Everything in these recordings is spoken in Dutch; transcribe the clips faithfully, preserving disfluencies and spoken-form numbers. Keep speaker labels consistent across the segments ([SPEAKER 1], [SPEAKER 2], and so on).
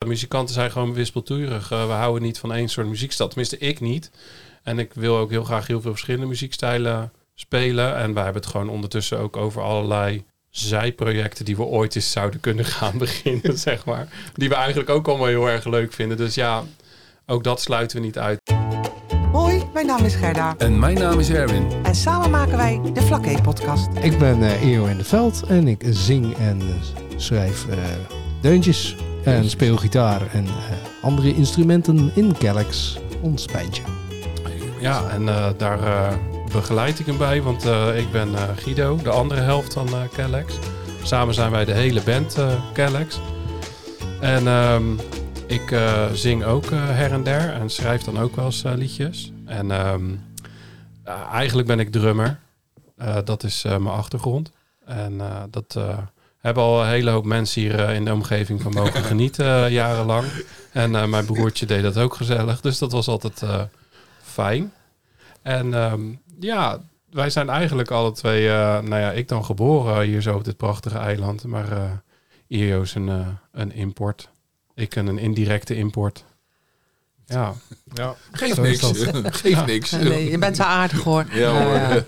[SPEAKER 1] muzikanten zijn gewoon wispelturig. Uh, we houden niet van één soort muziekstijl. Tenminste, ik niet. En ik wil ook heel graag heel veel verschillende muziekstijlen spelen. En wij hebben het gewoon ondertussen ook over allerlei zijprojecten die we ooit eens zouden kunnen gaan beginnen, zeg maar. Die we eigenlijk ook allemaal heel erg leuk vinden. Dus ja, ook dat sluiten we niet uit.
[SPEAKER 2] Hoi, mijn naam is Gerda.
[SPEAKER 3] En mijn naam is Erwin.
[SPEAKER 2] En samen maken wij de Vlakke-podcast.
[SPEAKER 4] Ik ben uh, Eo in de Veld en ik zing en uh, schrijf uh, deuntjes en speel gitaar en uh, andere instrumenten in Kellex, ons bandje.
[SPEAKER 1] Ja, en uh, daar uh, begeleid ik hem bij, want uh, ik ben uh, Guido, de andere helft van uh, Kellex. Samen zijn wij de hele band uh, Kellex. En um, ik uh, zing ook uh, her en der en schrijf dan ook wel eens uh, liedjes. En um, uh, eigenlijk ben ik drummer. Uh, dat is uh, mijn achtergrond. En uh, dat uh, hebben al een hele hoop mensen hier uh, in de omgeving van mogen genieten uh, jarenlang. En uh, mijn broertje deed dat ook gezellig, dus dat was altijd uh, fijn. En um, ja, wij zijn eigenlijk alle twee, uh, nou ja, ik dan geboren hier zo op dit prachtige eiland. Maar uh, Io is een, uh, een import. Ik een, een indirecte import. Ja.
[SPEAKER 3] ja. Geeft niks. Geeft
[SPEAKER 2] ja.
[SPEAKER 3] niks.
[SPEAKER 2] Nee, je bent zo aardig hoor.
[SPEAKER 3] Ja hoor. Ja.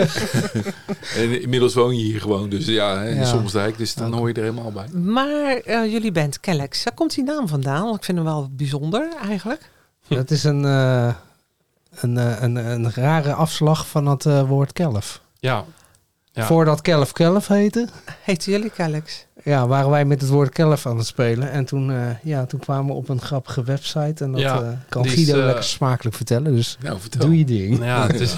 [SPEAKER 3] En inmiddels woon je hier gewoon. Dus ja, in ja. Sommelsdijk. Dus dan hoor je er helemaal bij.
[SPEAKER 2] Maar uh, jullie band Kellex. Waar komt die naam vandaan? Want ik vind hem wel bijzonder eigenlijk.
[SPEAKER 4] Dat is een, uh, een, uh, een, een rare afslag van het uh, woord kelf.
[SPEAKER 1] Ja. ja.
[SPEAKER 4] Voordat kelf kelf heette.
[SPEAKER 2] Heten jullie Kellex?
[SPEAKER 4] Ja, waren wij met het woord kelf aan het spelen. En toen, uh, ja, toen kwamen we op een grappige website. En dat ja, uh, kan Guido is, uh, lekker smakelijk vertellen. Dus
[SPEAKER 3] nou, vertel.
[SPEAKER 4] doe je ding.
[SPEAKER 1] Ja, het is,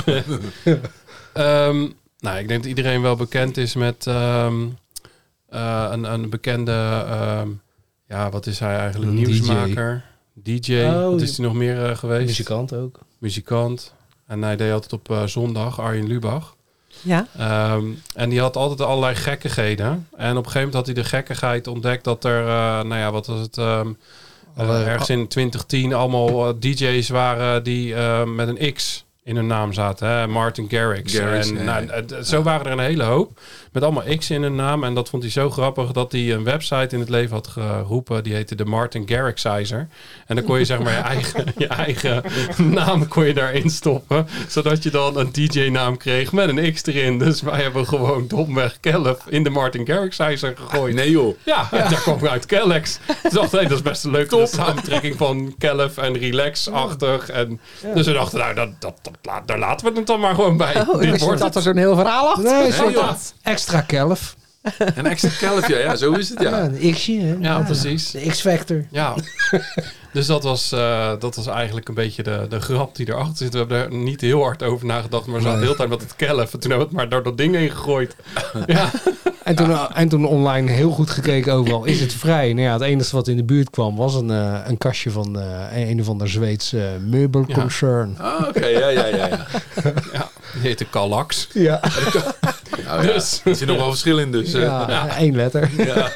[SPEAKER 1] um, nou, ik denk dat iedereen wel bekend is met um, uh, een, een bekende... Um, ja, wat is hij eigenlijk? Een nieuwsmaker. D J. D J. Oh, wat is hij nog meer uh, geweest?
[SPEAKER 4] Muzikant ook.
[SPEAKER 1] Muzikant. En hij deed altijd op uh, zondag, Arjen Lubach.
[SPEAKER 2] Ja.
[SPEAKER 1] Um, en die had altijd allerlei gekkigheden. En op een gegeven moment had hij de gekkigheid ontdekt dat er, uh, nou ja, wat was het, um, uh, ergens in twintig tien allemaal uh, D J's waren die uh, met een X in hun naam zaten. Hè? Martin Garrix.
[SPEAKER 3] Garrix
[SPEAKER 1] en
[SPEAKER 3] nee.
[SPEAKER 1] nou, uh, zo waren er een hele hoop met allemaal X in hun naam. En dat vond hij zo grappig dat hij een website in het leven had geroepen. Die heette de Martin Garrixizer. En dan kon je zeg maar je eigen, je eigen naam kon je daarin stoppen. Zodat je dan een D J-naam kreeg met een X erin. Dus wij hebben gewoon domweg Kelf in de Martin Garrixizer gegooid.
[SPEAKER 3] Nee joh.
[SPEAKER 1] Ja, ja. Daar kwam ik uit Kellex. Dus dacht hey, dat is best een leuke samentrekking van Kelf en relax-achtig. En ja. Dus we dachten, nou, dat, dat, dat, dat, daar laten we het dan maar gewoon bij.
[SPEAKER 2] Oh, Dit wordt dat er zo'n heel verhaal achter.
[SPEAKER 4] Nee,
[SPEAKER 2] nee
[SPEAKER 4] ja. Extra kelf.
[SPEAKER 3] Een extra kelf, ja, ja, zo is het, ja.
[SPEAKER 4] Ja, een X'je, hè?
[SPEAKER 1] Ja,
[SPEAKER 4] ja,
[SPEAKER 1] precies.
[SPEAKER 4] De X-Factor.
[SPEAKER 1] Ja. Dus dat was, uh, dat was eigenlijk een beetje de, de grap die erachter zit. We hebben er niet heel hard over nagedacht, maar we zaten de hele tijd met het kelf. En toen hebben we het maar door dat ding heen gegooid. Ja.
[SPEAKER 4] En toen, en toen online heel goed gekeken overal. Is het vrij? Nou ja, het enige wat in de buurt kwam was een, uh, een kastje van uh, een of ander Zweeds uh, meubelconcern.
[SPEAKER 3] Ja. Ah, oké. Okay. Ja, ja, ja, ja.
[SPEAKER 1] Ja, die heette Kallax.
[SPEAKER 4] Ja.
[SPEAKER 3] Nou, ja. Dus. Er zit nog wel verschil in dus.
[SPEAKER 4] Ja, ja. één letter. Ja.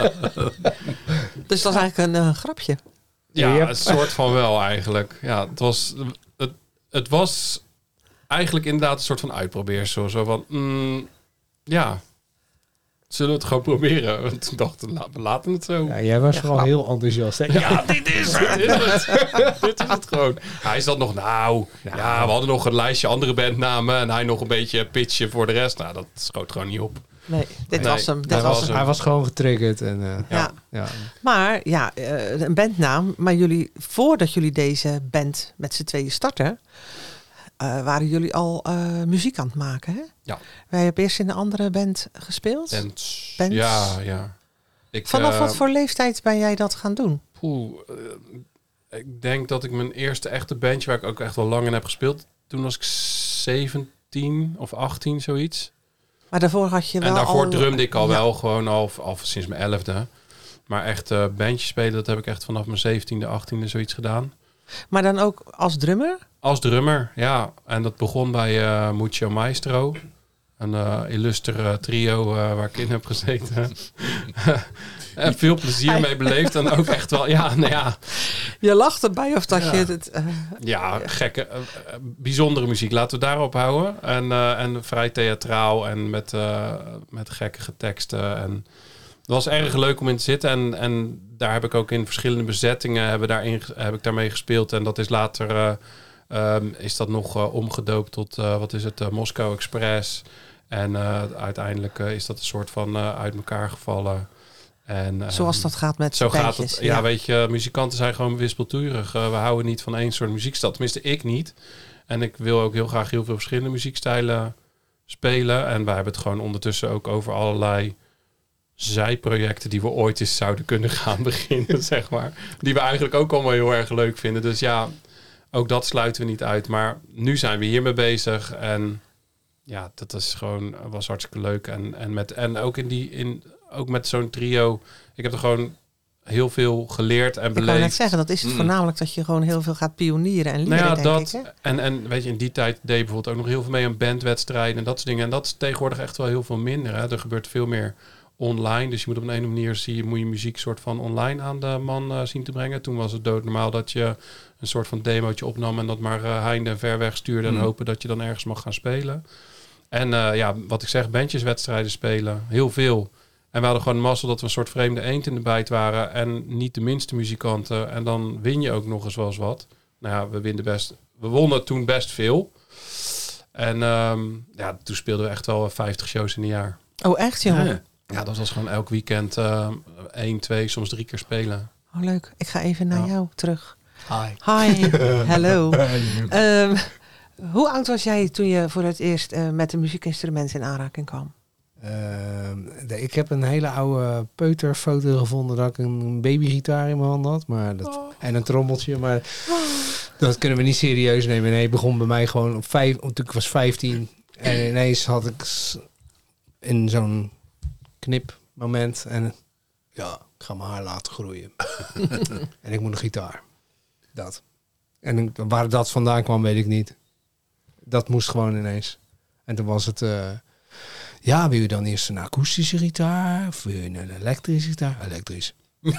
[SPEAKER 2] Dus dat is eigenlijk een uh, grapje.
[SPEAKER 1] Ja, yep. Een soort van wel eigenlijk. Ja, het was, het, het was eigenlijk inderdaad een soort van uitprobeersel. Zo van, mm, ja, zullen we het gewoon proberen? Want toen dachten we, we laten het zo.
[SPEAKER 4] Ja, jij was ja, vooral heel enthousiast. Hè?
[SPEAKER 1] Ja, dit is het. Dit is het, dit is het gewoon. Hij zat nog, nou, ja. ja, we hadden nog een lijstje andere bandnamen. En hij nog een beetje pitchen voor de rest. Nou, dat schoot gewoon niet op.
[SPEAKER 2] Nee, dit nee, was hem. Dit
[SPEAKER 4] hij,
[SPEAKER 2] was
[SPEAKER 4] was,
[SPEAKER 2] hem.
[SPEAKER 4] hij was gewoon getriggerd. En, uh,
[SPEAKER 2] ja.
[SPEAKER 4] Ja. ja.
[SPEAKER 2] Maar ja, uh, een bandnaam. Maar jullie, voordat jullie deze band met z'n tweeën starten, uh, waren jullie al uh, muziek aan het maken, hè?
[SPEAKER 1] Ja.
[SPEAKER 2] Wij hebben eerst in een andere band gespeeld.
[SPEAKER 1] Bands.
[SPEAKER 2] Bands.
[SPEAKER 1] Ja, ja. Ik,
[SPEAKER 2] Vanaf
[SPEAKER 1] uh,
[SPEAKER 2] wat voor leeftijd ben jij dat gaan doen?
[SPEAKER 1] Poeh, uh, ik denk dat ik mijn eerste echte bandje, waar ik ook echt wel lang in heb gespeeld, toen was ik zeventien of achttien, zoiets.
[SPEAKER 2] Maar daarvoor had je wel
[SPEAKER 1] En daarvoor
[SPEAKER 2] al...
[SPEAKER 1] drumde ik al
[SPEAKER 2] ja.
[SPEAKER 1] wel gewoon al, al sinds mijn elfde. Maar echt uh, bandjes spelen, dat heb ik echt vanaf mijn zeventiende, achttiende zoiets gedaan.
[SPEAKER 2] Maar dan ook als drummer?
[SPEAKER 1] Als drummer, ja. En dat begon bij uh, Mucho Maestro. Een uh, illustre trio uh, waar ik in heb gezeten. En veel plezier mee beleefd. En ook echt wel, ja, nou ja.
[SPEAKER 2] Je lacht erbij of dat
[SPEAKER 1] ja.
[SPEAKER 2] je het... Uh,
[SPEAKER 1] ja, gekke, uh, bijzondere muziek. Laten we daarop houden. En, uh, en vrij theatraal en met, uh, met gekkige teksten. En het was erg leuk om in te zitten. En, en daar heb ik ook in verschillende bezettingen hebben daarin, heb ik daarmee gespeeld. En dat is later uh, um, is dat nog uh, omgedoopt tot, uh, wat is het, uh, Moskou Express. En uh, uiteindelijk uh, is dat een soort van uh, uit elkaar gevallen. En, uh,
[SPEAKER 2] Zoals dat gaat met
[SPEAKER 1] zo
[SPEAKER 2] bandjes,
[SPEAKER 1] gaat het. Ja,
[SPEAKER 2] ja.
[SPEAKER 1] weet je, muzikanten zijn gewoon wispelturig. Uh, we houden niet van één soort muziekstijl. Tenminste, ik niet. En ik wil ook heel graag heel veel verschillende muziekstijlen spelen. En wij hebben het gewoon ondertussen ook over allerlei zijprojecten die we ooit eens zouden kunnen gaan beginnen, zeg maar. Die we eigenlijk ook allemaal heel erg leuk vinden. Dus ja, ook dat sluiten we niet uit. Maar nu zijn we hiermee bezig. En ja, dat is gewoon, was hartstikke leuk. En, en, met, en ook, in die, in, ook met zo'n trio, ik heb er gewoon heel veel geleerd en
[SPEAKER 2] Ik
[SPEAKER 1] beleefd.
[SPEAKER 2] wou net zeggen, dat is het voornamelijk dat je gewoon heel veel gaat pionieren en leren,
[SPEAKER 1] Nou ja,
[SPEAKER 2] denk
[SPEAKER 1] dat,
[SPEAKER 2] ik. Hè?
[SPEAKER 1] En, en weet je, in die tijd deed je bijvoorbeeld ook nog heel veel mee aan bandwedstrijden en dat soort dingen. En dat is tegenwoordig echt wel heel veel minder. Hè. Er gebeurt veel meer online. Dus je moet op een, een manier zie je, moet je muziek soort van online aan de man uh, zien te brengen. Toen was het doodnormaal dat je een soort van demootje opnam en dat maar uh, heinde en ver weg stuurde en
[SPEAKER 3] Mm.
[SPEAKER 1] hopen dat je dan ergens mag gaan spelen. En uh, ja, wat ik zeg, bandjeswedstrijden spelen. Heel veel. En we hadden gewoon de mazzel dat we een soort vreemde eend in de bijt waren. En niet de minste muzikanten. En dan win je ook nog eens wel eens wat. Nou ja, we, winnen best, we wonnen toen best veel. En um, ja, toen speelden we echt wel vijftig shows in een jaar.
[SPEAKER 2] Oh, echt, jongen?
[SPEAKER 3] Ja.
[SPEAKER 1] Ja, dat was gewoon elk weekend uh, één, twee, soms drie keer spelen.
[SPEAKER 2] Oh, leuk. Ik ga even naar
[SPEAKER 1] Ja.
[SPEAKER 2] jou terug.
[SPEAKER 4] Hi.
[SPEAKER 2] Hi, hallo. Um, hoe oud was jij toen je voor het eerst uh, met een muziekinstrument in aanraking kwam?
[SPEAKER 4] Uh, de, ik heb een hele oude peuterfoto gevonden dat ik een babygitaar in mijn hand had. Maar dat,
[SPEAKER 2] Oh.
[SPEAKER 4] En een trommeltje. Maar dat kunnen we niet serieus nemen. Nee, het begon bij mij gewoon op vijf. Toen ik was vijftien. En ineens had ik s- in zo'n knipmoment. En ja, ik ga mijn haar laten groeien. En ik moet een gitaar. Dat. En ik- waar dat vandaan kwam, weet ik niet. Dat moest gewoon ineens. En toen was het... Uh, ja, wil je dan eerst een akoestische gitaar? Of wil je een elektrische gitaar? Elektrisch.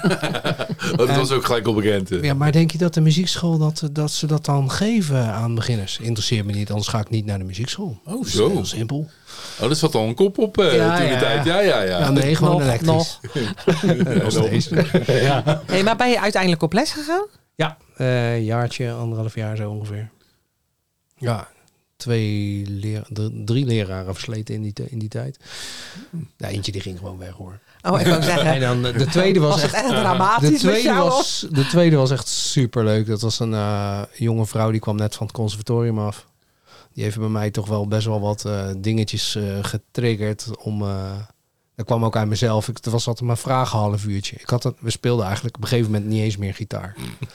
[SPEAKER 3] Dat was ook gelijk al bekend. hè.
[SPEAKER 4] Ja, maar denk je dat de muziekschool dat, dat ze dat dan geven aan beginners? Interesseert me niet, anders ga ik niet naar de muziekschool.
[SPEAKER 3] Oh,
[SPEAKER 4] Dat is
[SPEAKER 3] zo.
[SPEAKER 4] heel simpel.
[SPEAKER 3] Oh, er zat al een kop op uh,
[SPEAKER 4] Ja,
[SPEAKER 3] toen de
[SPEAKER 4] ja.
[SPEAKER 3] tijd. Ja, ja, ja.
[SPEAKER 4] Ja, nee, gewoon
[SPEAKER 2] Nog,
[SPEAKER 4] elektrisch. Nog steeds. ja,
[SPEAKER 2] Hey, maar ben je uiteindelijk op les gegaan?
[SPEAKER 4] ja uh, een jaartje, anderhalf jaar zo ongeveer. Ja, twee leer, d- drie leraren versleten in die, te- in die tijd. Ja, eentje die ging gewoon weg hoor.
[SPEAKER 2] Oh, ik wou
[SPEAKER 4] En
[SPEAKER 2] zeggen,
[SPEAKER 4] dan uh, de tweede was,
[SPEAKER 2] was het
[SPEAKER 4] echt...
[SPEAKER 2] echt dramatisch
[SPEAKER 4] De
[SPEAKER 2] met
[SPEAKER 4] tweede,
[SPEAKER 2] jou?
[SPEAKER 4] was, de tweede was echt superleuk. Dat was een uh, jonge vrouw, die kwam net van het conservatorium af. Die heeft bij mij toch wel best wel wat uh, dingetjes uh, getriggerd. Om, uh, dat kwam ook uit mezelf. Ik, dat was altijd mijn vragen half uurtje. Ik had het, we speelden eigenlijk op een gegeven moment niet eens meer gitaar.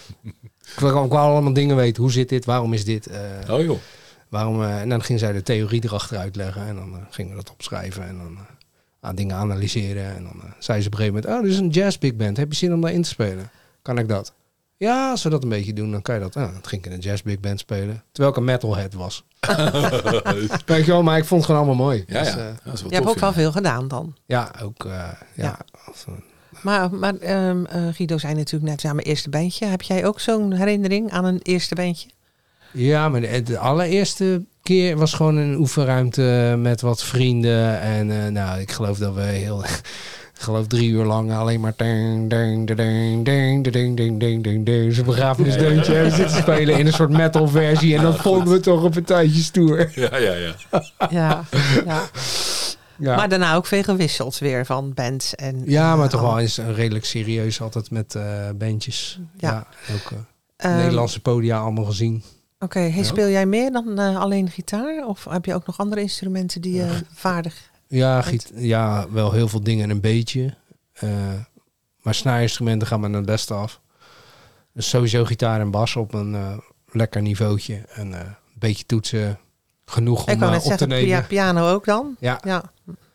[SPEAKER 4] ik wou ik wou allemaal dingen weten. Hoe zit dit? Waarom is dit? Uh,
[SPEAKER 3] Oh joh.
[SPEAKER 4] waarom, uh, en dan ging zij de theorie erachter uitleggen. En dan uh, gingen we dat opschrijven. En dan uh, aan dingen analyseren. En dan uh, zei ze op een gegeven moment... Oh, dit is een jazz big band. Heb je zin om daarin te spelen? Kan ik dat? Ja, als we dat een beetje doen, dan kan je dat. Nou, dan ging ik in een jazz big band spelen. Terwijl ik een metalhead was. Weet je wel, maar ik vond het gewoon allemaal mooi.
[SPEAKER 3] Ja,
[SPEAKER 4] Dus,
[SPEAKER 3] ja.
[SPEAKER 4] uh,
[SPEAKER 3] Dat is wel
[SPEAKER 2] je
[SPEAKER 3] tof,
[SPEAKER 2] hebt ook
[SPEAKER 3] ja.
[SPEAKER 2] wel veel gedaan dan.
[SPEAKER 4] ja, ook... Uh, ja,
[SPEAKER 2] Ja.
[SPEAKER 4] als, uh,
[SPEAKER 2] Maar, maar um, uh, Guido zei natuurlijk net, ja, mijn eerste bandje. Heb jij ook zo'n herinnering aan een eerste bandje?
[SPEAKER 4] ja, maar de, de allereerste keer was gewoon een oefenruimte met wat vrienden. En uh, nou, ik geloof dat we heel... Ik geloof drie uur lang alleen maar... Ding, ding, ding, ding, ding, ding, ding, ding, ding. Zo'n begrafenisdeuntje hebben zitten spelen in een soort metal versie. En dat vonden we toch op een tijdje stoer.
[SPEAKER 3] Ja, ja, ja.
[SPEAKER 2] Ja, ja.
[SPEAKER 4] Ja,
[SPEAKER 2] Maar daarna ook veel gewisseld weer van bands. En,
[SPEAKER 4] ja maar
[SPEAKER 2] uh,
[SPEAKER 4] toch
[SPEAKER 2] al-
[SPEAKER 4] wel eens redelijk serieus altijd met uh, bandjes.
[SPEAKER 2] Ja.
[SPEAKER 4] Ja, ook uh,
[SPEAKER 2] Um,
[SPEAKER 4] Nederlandse podia allemaal gezien.
[SPEAKER 2] Oké, hey,
[SPEAKER 4] Ja.
[SPEAKER 2] speel jij meer dan uh, alleen gitaar? Of heb je ook nog andere instrumenten die je vaardig...
[SPEAKER 4] Ja,
[SPEAKER 2] Met-
[SPEAKER 4] giet, ja, wel heel veel dingen en een beetje. Uh, maar snaarinstrumenten gaan me het beste af. Dus sowieso gitaar en bas op een uh, lekker niveautje. En uh, een beetje toetsen. Genoeg
[SPEAKER 2] Ik
[SPEAKER 4] om
[SPEAKER 2] wou
[SPEAKER 4] uh,
[SPEAKER 2] net
[SPEAKER 4] op te
[SPEAKER 2] zeggen,
[SPEAKER 4] nemen.
[SPEAKER 2] pia- piano ook dan?
[SPEAKER 4] Ja.
[SPEAKER 2] Ja.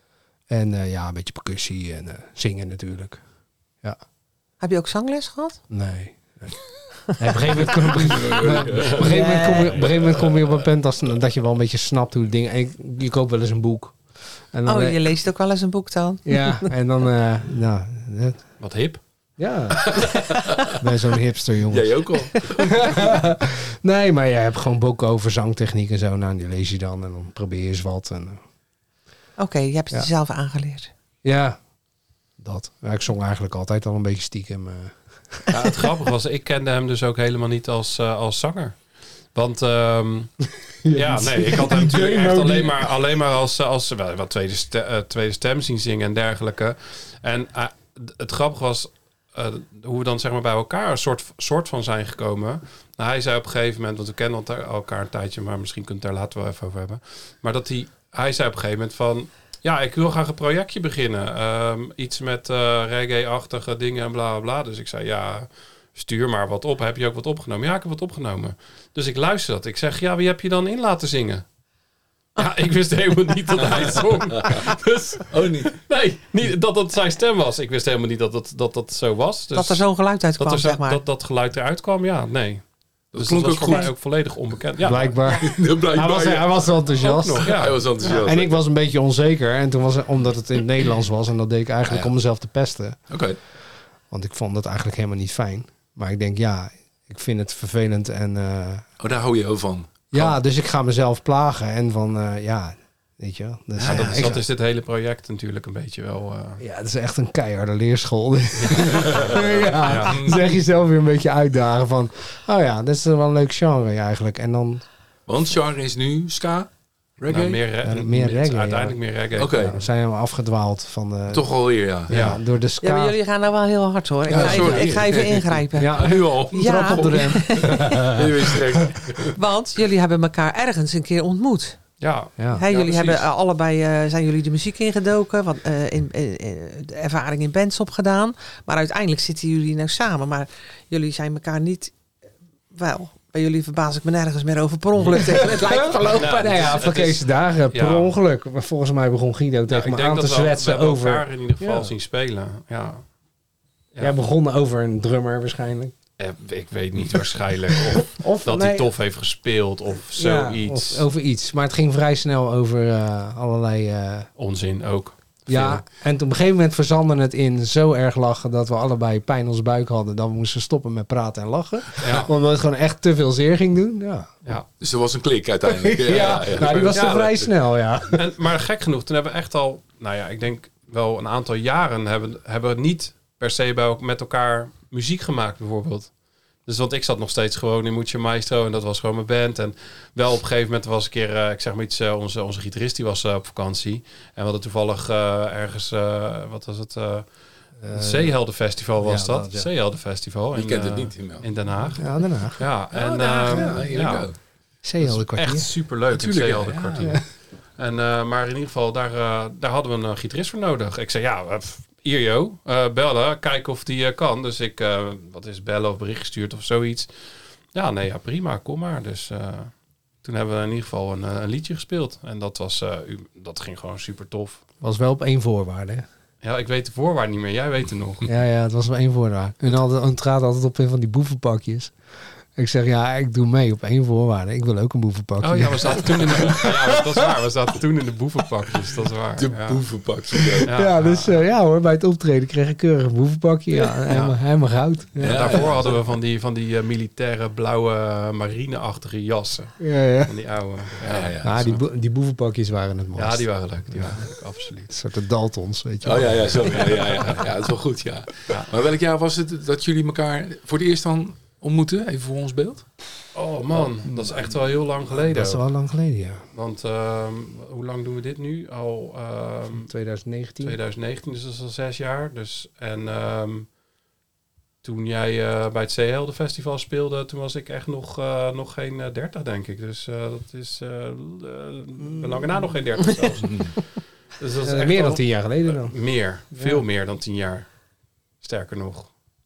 [SPEAKER 4] En uh, ja, een beetje percussie en uh, zingen natuurlijk.
[SPEAKER 2] Heb je ook zangles gehad?
[SPEAKER 4] Nee. nee. Nee, op een gegeven moment kom, op een gegeven moment kom je, op een gegeven moment kom je op een punt als, dat je wel een beetje snapt hoe de dingen... En ik, je koopt wel eens een boek. En dan,
[SPEAKER 2] Oh,
[SPEAKER 4] eh,
[SPEAKER 2] je leest ook wel eens een boek dan?
[SPEAKER 4] ja, en dan... Uh, nou, dat-
[SPEAKER 1] Wat hip.
[SPEAKER 4] ja, ik ben zo'n hipster, jongens.
[SPEAKER 3] Jij ook al.
[SPEAKER 4] Nee, maar je hebt gewoon boeken over zangtechniek en zo. Nou, die lees je dan en dan probeer je eens wat. En, uh,
[SPEAKER 2] Oké, je hebt het
[SPEAKER 4] Ja.
[SPEAKER 2] jezelf aangeleerd.
[SPEAKER 4] ja, dat. Ja, ik zong eigenlijk altijd al een beetje stiekem. Uh.
[SPEAKER 1] Ja, het grappige was, ik kende hem dus ook helemaal niet als, uh, als zanger. Want um, ja, nee, ik had hem natuurlijk echt alleen maar, alleen maar als, als wel, wat tweede, ste, uh, tweede stem zien zingen en dergelijke. En uh, het grappige was uh, hoe we dan zeg maar bij elkaar een soort, soort van zijn gekomen. Nou, hij zei op een gegeven moment, want we kennen elkaar een tijdje, maar misschien kunt het daar later wel even over hebben. Maar dat hij, hij zei op een gegeven moment van, ja, ik wil graag een projectje beginnen. Um, iets met uh, reggae-achtige dingen en bla bla bla. Dus ik zei, ja, stuur maar wat op. Heb je ook wat opgenomen? Ja, ik heb wat opgenomen. Dus ik luister dat. Ik zeg, ja, wie heb je dan in laten zingen? Ja, ik wist helemaal niet dat hij zong. Dus,
[SPEAKER 3] oh, niet?
[SPEAKER 1] Nee, niet dat dat zijn stem was. Ik wist helemaal niet dat dat, dat, dat zo was. Dus
[SPEAKER 2] dat er zo'n geluid uit kwam,
[SPEAKER 1] dat
[SPEAKER 2] zeg maar.
[SPEAKER 1] Dat dat geluid eruit kwam, ja, nee.
[SPEAKER 3] Dat
[SPEAKER 1] dus
[SPEAKER 3] klonk
[SPEAKER 1] dat was
[SPEAKER 3] ook
[SPEAKER 1] voor
[SPEAKER 3] goed.
[SPEAKER 1] mij ook volledig onbekend. Ja,
[SPEAKER 4] Blijkbaar.
[SPEAKER 3] Blijkbaar.
[SPEAKER 4] Hij, was, hij was enthousiast.
[SPEAKER 1] Nog, ja.
[SPEAKER 3] Hij was enthousiast.
[SPEAKER 4] En ik was een beetje onzeker. En toen was het omdat het in het Nederlands was. En dat deed ik eigenlijk
[SPEAKER 3] ja, ja.
[SPEAKER 4] om mezelf te pesten.
[SPEAKER 3] Oké. Okay.
[SPEAKER 4] Want ik vond dat eigenlijk helemaal niet fijn. Maar ik denk, ja, ik vind het vervelend. En, uh,
[SPEAKER 3] oh, daar hou je heel van.
[SPEAKER 4] Ja, oh. Dus ik ga mezelf plagen. En van, uh, ja, weet je wel. Dus,
[SPEAKER 1] ja, dat,
[SPEAKER 4] ja,
[SPEAKER 1] is, dat is dit hele project natuurlijk een beetje wel... Uh...
[SPEAKER 4] Ja, het is echt een keiharde leerschool. ja, ja. Dan zeg je zelf weer een beetje uitdagen van... Oh ja, dat is wel een leuk genre eigenlijk. En dan...
[SPEAKER 3] Want genre is nu ska? Reggae?
[SPEAKER 1] Nou, meer, re-
[SPEAKER 4] ja, meer reggae,
[SPEAKER 1] uiteindelijk ja. meer reggae.
[SPEAKER 3] Oké. Okay.
[SPEAKER 4] Ja, we zijn helemaal afgedwaald van de...
[SPEAKER 3] Toch alweer, ja.
[SPEAKER 4] Ja, ja. Door de ska.
[SPEAKER 2] Ja, maar jullie gaan nou wel heel hard hoor. Ik, ja, ga, even, ik ga even ingrijpen.
[SPEAKER 4] Ja, nu al.
[SPEAKER 2] Ja.
[SPEAKER 4] Trap op de rem.
[SPEAKER 2] Want jullie hebben elkaar ergens een keer ontmoet.
[SPEAKER 1] Ja.
[SPEAKER 2] ja. Hey, jullie ja, hebben uh, allebei uh, zijn jullie de muziek ingedoken, want uh, in, in, in, de ervaring in bands opgedaan. Maar uiteindelijk zitten jullie nou samen. Maar jullie zijn elkaar niet wel. Bij jullie verbaas ik me nergens meer over per ongeluk tegen het lijkt gelopen.
[SPEAKER 4] Nou, nou ja, van Kees dagen per ja. ongeluk. Maar volgens mij begon Guido tegen ja, me aan te zwetsen over.
[SPEAKER 1] We elkaar in ieder geval ja. zien spelen. Ja.
[SPEAKER 4] Ja. Jij begon over een drummer waarschijnlijk.
[SPEAKER 1] Eh, ik weet niet waarschijnlijk of, of dat nee. hij tof heeft gespeeld of zoiets.
[SPEAKER 4] Ja, of over iets. Maar het ging vrij snel over uh, allerlei... Uh,
[SPEAKER 1] onzin ook.
[SPEAKER 4] Ja, veel. En op een gegeven moment verzandde het in zo erg lachen dat we allebei pijn in ons buik hadden. Dan moesten we stoppen met praten en lachen. Ja. Omdat het gewoon echt te veel zeer ging doen. Ja.
[SPEAKER 1] Ja.
[SPEAKER 3] Dus er was een klik uiteindelijk.
[SPEAKER 4] ja, ja, ja. Nou, die was ja, er vrij snel, ja.
[SPEAKER 1] En, maar gek genoeg, toen hebben we echt al, nou ja, ik denk wel een aantal jaren hebben, hebben we niet per se bij, met elkaar muziek gemaakt bijvoorbeeld. Dus want ik zat nog steeds gewoon in Mucho Maestro en dat was gewoon mijn band. En wel op een gegeven moment was een keer, uh, ik zeg maar iets, uh, onze, onze gitarist die was uh, op vakantie. En we hadden toevallig uh, ergens, uh, wat was het, uh, het Zeeheldenfestival was ja, dat. dat ja. Zeeheldenfestival.
[SPEAKER 3] Je
[SPEAKER 1] in,
[SPEAKER 3] kent
[SPEAKER 1] uh,
[SPEAKER 3] het niet. In,
[SPEAKER 1] in Den Haag.
[SPEAKER 4] Ja, Den Haag.
[SPEAKER 1] Ja, en
[SPEAKER 3] oh, Haag,
[SPEAKER 1] uh,
[SPEAKER 3] ja,
[SPEAKER 1] ja.
[SPEAKER 4] Zeeheldenkwartier.
[SPEAKER 1] Echt superleuk, het Zeeheldenkwartier. Ja, ja. En, uh, maar in ieder geval, daar, uh, daar hadden we een gitarist voor nodig. Ik zei, ja... Uh, Irjo, uh, bellen, kijken of die uh, kan. Dus ik, uh, wat is bellen of bericht gestuurd of zoiets. Ja, nee, ja, prima, kom maar. Dus uh, toen hebben we in ieder geval een, een liedje gespeeld. En dat, was, uh, dat ging gewoon super tof.
[SPEAKER 4] Was wel op één voorwaarde, hè?
[SPEAKER 1] Ja, ik weet de voorwaarde niet meer. Jij weet het nog.
[SPEAKER 4] Ja, ja, het was op één voorwaarde. En het trad altijd op een van die boevenpakjes. Ik zeg, ja, ik doe mee op één voorwaarde. Ik wil ook een boevenpakje.
[SPEAKER 1] Oh ja, we zaten toen in de boeven... Ja, dat is waar. We zaten toen in de boevenpakjes. Dat is waar.
[SPEAKER 3] De
[SPEAKER 1] ja.
[SPEAKER 3] boevenpakjes. Ja,
[SPEAKER 4] ja, dus uh, ja hoor, bij het optreden kreeg ik keurig een boevenpakje. Ja, ja. Helemaal, helemaal goud.
[SPEAKER 1] Ja. Ja, daarvoor hadden we van die, van die uh, militaire blauwe uh, marineachtige jassen.
[SPEAKER 4] Ja, ja.
[SPEAKER 1] Van die oude. Ja,
[SPEAKER 4] ja, ja, ja die, bo- die boevenpakjes waren het mooist.
[SPEAKER 1] Ja, die waren leuk. Die waren leuk, absoluut.
[SPEAKER 4] Een soort de Daltons, weet je wel.
[SPEAKER 3] Oh ja, ja, zo. Ja, ja, ja. Ja, dat is wel goed, ja. ja. Maar welk jaar was het dat jullie elkaar voor het eerst dan ontmoeten? Even voor ons beeld.
[SPEAKER 1] Oh man, dat is echt wel heel lang geleden.
[SPEAKER 4] Dat is wel lang geleden, ja.
[SPEAKER 1] Want um, hoe lang doen we dit nu? Al um,
[SPEAKER 4] twintig negentien.
[SPEAKER 1] twintig negentien, dus dat is al zes jaar. Dus, en um, toen jij uh, bij het Zeeheldenfestival speelde, toen was ik echt nog, uh, nog geen uh, dertig, denk ik. Dus uh, dat is uh, uh, lang na nog geen dertig zelfs. Dus dat is
[SPEAKER 4] uh,
[SPEAKER 1] echt
[SPEAKER 4] meer
[SPEAKER 1] al,
[SPEAKER 4] dan tien jaar geleden dan.
[SPEAKER 1] Uh, meer, veel ja. meer dan tien jaar. Sterker nog.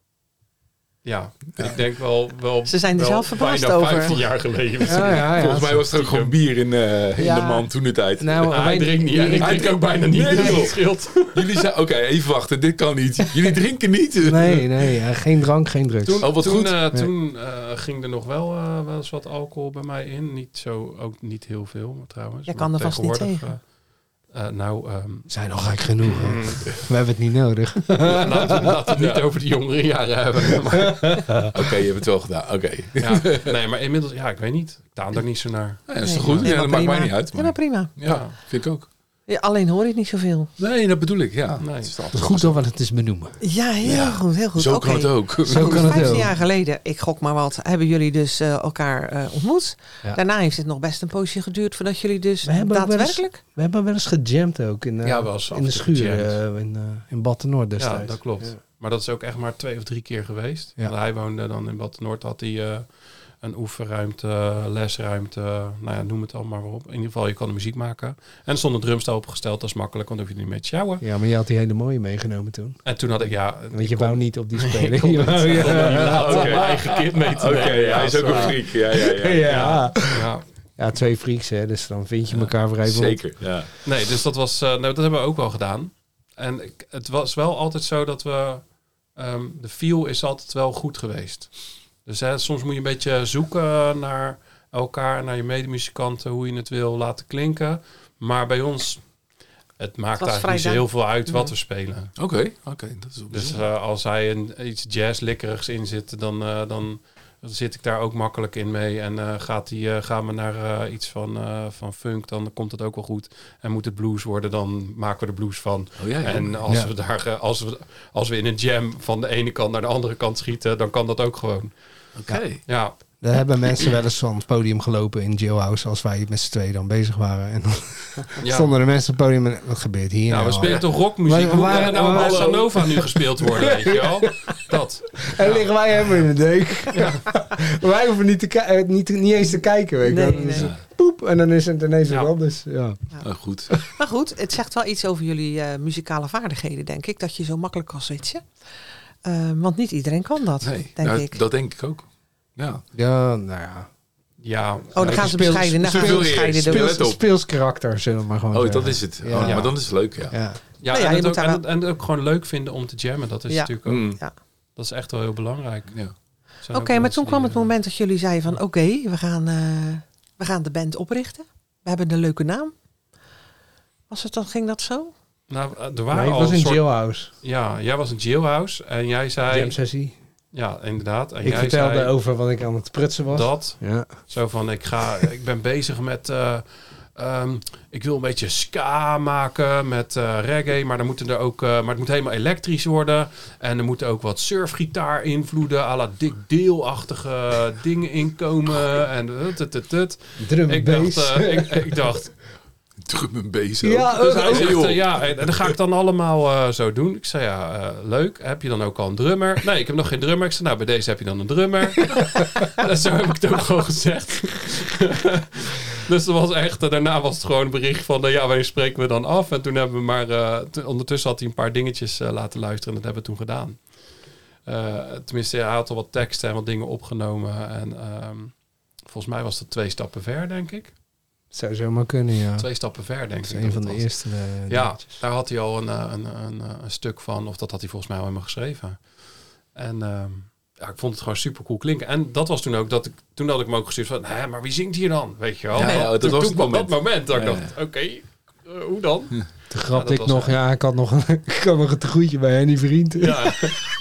[SPEAKER 1] Ja, ja, ik denk wel... wel
[SPEAKER 2] Ze zijn er zelf verbaasd
[SPEAKER 1] bijna
[SPEAKER 2] over.
[SPEAKER 1] vijftien jaar geleden.
[SPEAKER 4] Ja, ja, ja,
[SPEAKER 3] Volgens mij was er ook gewoon bier in, uh, in ja. de man toen de tijd.
[SPEAKER 1] Nou, nou, hij drinkt niet. En ik drink ook bijna niet. Nee, nee. Dat scheelt.
[SPEAKER 3] Jullie zeiden, oké, okay, even wachten. Dit kan niet. Jullie drinken niet.
[SPEAKER 4] Nee, nee. Ja, geen drank, geen drugs.
[SPEAKER 1] Toen,
[SPEAKER 3] oh, wat
[SPEAKER 1] toen,
[SPEAKER 3] goed.
[SPEAKER 1] Uh, nee. toen uh, ging er nog wel, uh, wel eens wat alcohol bij mij in. Niet zo, ook niet heel veel, maar trouwens.
[SPEAKER 2] Jij kan er vast niet tegen. Uh,
[SPEAKER 1] Uh, nou, um,
[SPEAKER 4] zijn nog gek genoeg. Mm. We hebben het niet nodig.
[SPEAKER 1] Laten we het niet ja. over de jongere jaren hebben.
[SPEAKER 3] Oké, okay, je hebt het wel gedaan. Oké. Okay.
[SPEAKER 1] Ja, nee, maar inmiddels, ja, ik weet niet. Ik taam er niet zo naar.
[SPEAKER 3] Ja, dat is toch goed? Ja, ja, dat maakt mij niet uit.
[SPEAKER 2] Maar. Ja, maar prima.
[SPEAKER 3] Ja, ja, vind ik ook.
[SPEAKER 2] Ja, alleen hoor je het niet zoveel.
[SPEAKER 3] Nee, dat bedoel ik, ja.
[SPEAKER 1] Nee.
[SPEAKER 3] Het is
[SPEAKER 4] Dat
[SPEAKER 3] altijd
[SPEAKER 4] is goed hoor, want het is benoemen.
[SPEAKER 2] Ja, heel
[SPEAKER 3] Ja.
[SPEAKER 2] goed, heel goed.
[SPEAKER 3] Zo
[SPEAKER 2] Oké.
[SPEAKER 3] kan het ook.
[SPEAKER 4] Zo kan het
[SPEAKER 2] vijftien
[SPEAKER 4] ook.
[SPEAKER 2] jaar geleden, ik gok maar wat, hebben jullie dus uh, elkaar uh, ontmoet.
[SPEAKER 4] Ja.
[SPEAKER 2] Daarna heeft het nog best een poosje geduurd voordat jullie dus
[SPEAKER 4] We hebben ook wel eens-
[SPEAKER 2] daadwerkelijk...
[SPEAKER 4] We hebben wel eens gejamd ook in, uh,
[SPEAKER 1] Ja, wel eens af
[SPEAKER 4] in de
[SPEAKER 1] en toe
[SPEAKER 4] schuur
[SPEAKER 1] gejamd.
[SPEAKER 4] uh, in, uh, in Batten-Noord
[SPEAKER 1] Ja,
[SPEAKER 4] destijds.
[SPEAKER 1] dat klopt.
[SPEAKER 4] Ja.
[SPEAKER 1] Maar dat is ook echt maar twee of drie keer geweest.
[SPEAKER 4] Ja.
[SPEAKER 1] Want hij woonde dan in Batten-Noord, had hij uh, een oefenruimte, lesruimte, nou ja, noem het allemaal maar op. In ieder geval, je kan de muziek maken. En er stond een drumstel opgesteld, dat is makkelijk, want dan hoef je niet mee te sjouwen.
[SPEAKER 4] Ja, maar je had die hele mooie meegenomen toen.
[SPEAKER 1] En toen had ik, ja...
[SPEAKER 4] Want je
[SPEAKER 1] kon-
[SPEAKER 4] wou niet op die
[SPEAKER 1] Ik
[SPEAKER 4] spelen.
[SPEAKER 1] kon
[SPEAKER 4] Je
[SPEAKER 1] niet-
[SPEAKER 4] wou-
[SPEAKER 1] ik kon
[SPEAKER 4] ja.
[SPEAKER 1] niet laten om
[SPEAKER 3] Oké.
[SPEAKER 1] mijn eigen kit mee te
[SPEAKER 3] Oké,
[SPEAKER 1] nemen.
[SPEAKER 3] ja, hij is ook
[SPEAKER 1] zo.
[SPEAKER 3] een freak. Ja, ja, ja.
[SPEAKER 4] Ja.
[SPEAKER 1] Ja.
[SPEAKER 4] Ja, twee freaks hè, dus dan vind je
[SPEAKER 1] Ja,
[SPEAKER 4] elkaar vrij vlot.
[SPEAKER 3] Zeker, ja.
[SPEAKER 1] Nee, dus dat was, uh, nou, dat hebben we ook wel gedaan. En ik, het was wel altijd zo dat we, um, de feel is altijd wel goed geweest. Dus hè, soms moet je een beetje zoeken naar elkaar, naar je medemuzikanten, hoe je het wil laten klinken. Maar bij ons, het maakt
[SPEAKER 2] was
[SPEAKER 1] eigenlijk
[SPEAKER 2] vrij
[SPEAKER 1] niet zo
[SPEAKER 2] duidelijk.
[SPEAKER 1] heel veel uit wat
[SPEAKER 2] Mhm.
[SPEAKER 1] we spelen.
[SPEAKER 3] Oké, oké. Dat is wel
[SPEAKER 1] Dus
[SPEAKER 3] bijzonder.
[SPEAKER 1] uh, als hij een, iets jazz-likkerigs in zit, dan, uh, dan zit ik daar ook makkelijk in mee. En uh, gaat die, uh, gaan we naar uh, iets van, uh, van funk, dan komt het ook wel goed. En moet het blues worden, dan maken we er blues van.
[SPEAKER 3] Oh, ja, ja.
[SPEAKER 1] En als,
[SPEAKER 4] Ja.
[SPEAKER 1] we daar, uh, als, we, als we in een jam van de ene kant naar de andere kant schieten, dan kan dat ook gewoon.
[SPEAKER 3] Oké.
[SPEAKER 1] Ja,
[SPEAKER 4] Daar hebben mensen wel eens van het podium gelopen in Jailhouse als wij met z'n tweeën dan bezig waren. En dan
[SPEAKER 1] ja.
[SPEAKER 4] stonden er mensen op het podium en wat gebeurt hier
[SPEAKER 1] Nou,
[SPEAKER 4] nou?
[SPEAKER 1] we spelen toch rockmuziek?
[SPEAKER 4] Maar-
[SPEAKER 1] Hoe
[SPEAKER 4] maar-
[SPEAKER 1] kan het nou
[SPEAKER 4] maar-
[SPEAKER 1] Bossa Nova nu gespeeld worden, weet je wel? Dat.
[SPEAKER 4] En liggen wij helemaal in de deuk. Maar wij hoeven niet, te ki- eh, niet, niet eens te kijken. Weet je wel.
[SPEAKER 2] Nee,
[SPEAKER 4] Dan is
[SPEAKER 2] nee.
[SPEAKER 4] het poep en dan is het ineens
[SPEAKER 1] Ja.
[SPEAKER 4] wat anders. Ja.
[SPEAKER 3] Oh, goed.
[SPEAKER 2] Maar goed, het zegt wel iets over jullie uh, muzikale vaardigheden, denk ik. Dat je zo makkelijk kan switchen. Uh, want niet iedereen kan dat,
[SPEAKER 3] Nee,
[SPEAKER 2] denk
[SPEAKER 3] nou,
[SPEAKER 2] ik.
[SPEAKER 3] dat denk ik ook. Ja.
[SPEAKER 4] Ja, nou ja.
[SPEAKER 1] Ja,
[SPEAKER 2] Oh, dan gaan ze
[SPEAKER 4] Speels-
[SPEAKER 2] bescheiden. Dan gaan ze
[SPEAKER 3] speels-
[SPEAKER 2] bescheiden doen.
[SPEAKER 3] speels-
[SPEAKER 4] Speels, speelskarakter, zullen we maar gewoon
[SPEAKER 3] Oh,
[SPEAKER 4] zeggen.
[SPEAKER 3] dat is het.
[SPEAKER 4] Ja.
[SPEAKER 3] Oh,
[SPEAKER 1] Ja.
[SPEAKER 3] Maar dan is het leuk, ja.
[SPEAKER 4] Ja.
[SPEAKER 1] ja,
[SPEAKER 2] Nou ja,
[SPEAKER 1] en,
[SPEAKER 2] je
[SPEAKER 1] het
[SPEAKER 2] moet
[SPEAKER 1] ook,
[SPEAKER 2] daar
[SPEAKER 1] en, het, en het ook gewoon leuk vinden om te jammen. Dat is
[SPEAKER 2] Ja.
[SPEAKER 1] natuurlijk ook,
[SPEAKER 3] Mm.
[SPEAKER 2] Ja.
[SPEAKER 1] dat is echt wel heel belangrijk.
[SPEAKER 3] Ja.
[SPEAKER 1] Zijn
[SPEAKER 2] Oké,
[SPEAKER 1] ook
[SPEAKER 2] maar
[SPEAKER 1] mensen
[SPEAKER 2] toen kwam
[SPEAKER 1] die,
[SPEAKER 2] het
[SPEAKER 1] uh,
[SPEAKER 2] moment dat jullie zeiden van... oké, we gaan, uh, we gaan de band oprichten. We hebben een leuke naam. Was het dan, ging dat zo?
[SPEAKER 1] Nou, uh, er waren
[SPEAKER 4] Maar ik
[SPEAKER 1] al
[SPEAKER 4] was in
[SPEAKER 1] soort-
[SPEAKER 4] Jailhouse.
[SPEAKER 1] Ja, jij was een jailhouse en jij zei...
[SPEAKER 4] Jam sessie.
[SPEAKER 1] Ja, inderdaad. En
[SPEAKER 4] Ik
[SPEAKER 1] jij
[SPEAKER 4] vertelde
[SPEAKER 1] zei
[SPEAKER 4] over wat ik aan het prutsen was.
[SPEAKER 1] dat.
[SPEAKER 4] Ja.
[SPEAKER 1] Zo van, ik, ga, ik ben bezig met... Uh, um, ik wil een beetje ska maken met uh, reggae, maar, dan moeten er ook, uh, maar het moet helemaal elektrisch worden. En er moeten ook wat surfgitaar invloeden, à la Dick Dale-achtige dingen inkomen. En uh, tut, tut, tut.
[SPEAKER 4] Drum
[SPEAKER 1] Ik
[SPEAKER 4] bass.
[SPEAKER 1] dacht, uh, ik, ik dacht,
[SPEAKER 3] Drum en bass ook.
[SPEAKER 4] Ja,
[SPEAKER 1] dus
[SPEAKER 4] ook.
[SPEAKER 1] hij zegt,
[SPEAKER 3] joh.
[SPEAKER 1] uh, ja, en, en dat ga ik dan allemaal uh, zo doen. Ik zei, ja, uh, leuk. Heb je dan ook al een drummer? Nee, ik heb nog geen drummer. Ik zei, nou, bij deze heb je dan een drummer. En zo heb ik het ook gewoon gezegd. Dus dat was echt, uh, daarna was het gewoon een bericht van, uh, ja, wanneer spreken we dan af? En toen hebben we maar, uh, t- ondertussen had hij een paar dingetjes uh, laten luisteren. En dat hebben we toen gedaan. Uh, tenminste, hij had al wat teksten en wat dingen opgenomen. En um, volgens mij was dat twee stappen ver, denk ik.
[SPEAKER 4] Zou zomaar kunnen, ja.
[SPEAKER 1] Twee stappen ver, denk
[SPEAKER 4] Dat
[SPEAKER 1] ik.
[SPEAKER 4] is een
[SPEAKER 1] dat
[SPEAKER 4] van
[SPEAKER 1] het
[SPEAKER 4] de
[SPEAKER 1] was.
[SPEAKER 4] eerste uh,
[SPEAKER 1] Ja,
[SPEAKER 4] dingetjes.
[SPEAKER 1] daar had hij al een, een, een, een, een stuk van. Of dat had hij volgens mij al helemaal geschreven. En um, ja, ik vond het gewoon super cool klinken. En dat was toen ook dat ik... Toen had ik hem ook gestuurd van... Hé, maar wie zingt hier dan? Weet je wel?
[SPEAKER 3] Ja, ja, dat
[SPEAKER 1] toen,
[SPEAKER 3] was
[SPEAKER 1] toen
[SPEAKER 3] het
[SPEAKER 1] kwam
[SPEAKER 3] moment.
[SPEAKER 1] dat moment. Dat ik
[SPEAKER 3] Ja,
[SPEAKER 1] dacht, oké, okay, uh, hoe dan?
[SPEAKER 4] Toen
[SPEAKER 1] Ja,
[SPEAKER 4] grapte
[SPEAKER 1] dat
[SPEAKER 4] ik
[SPEAKER 1] was
[SPEAKER 4] nog,
[SPEAKER 1] echt-
[SPEAKER 4] ja, ik had nog een, ik had nog een tegoedje bij Henny Vriend.
[SPEAKER 1] Ja.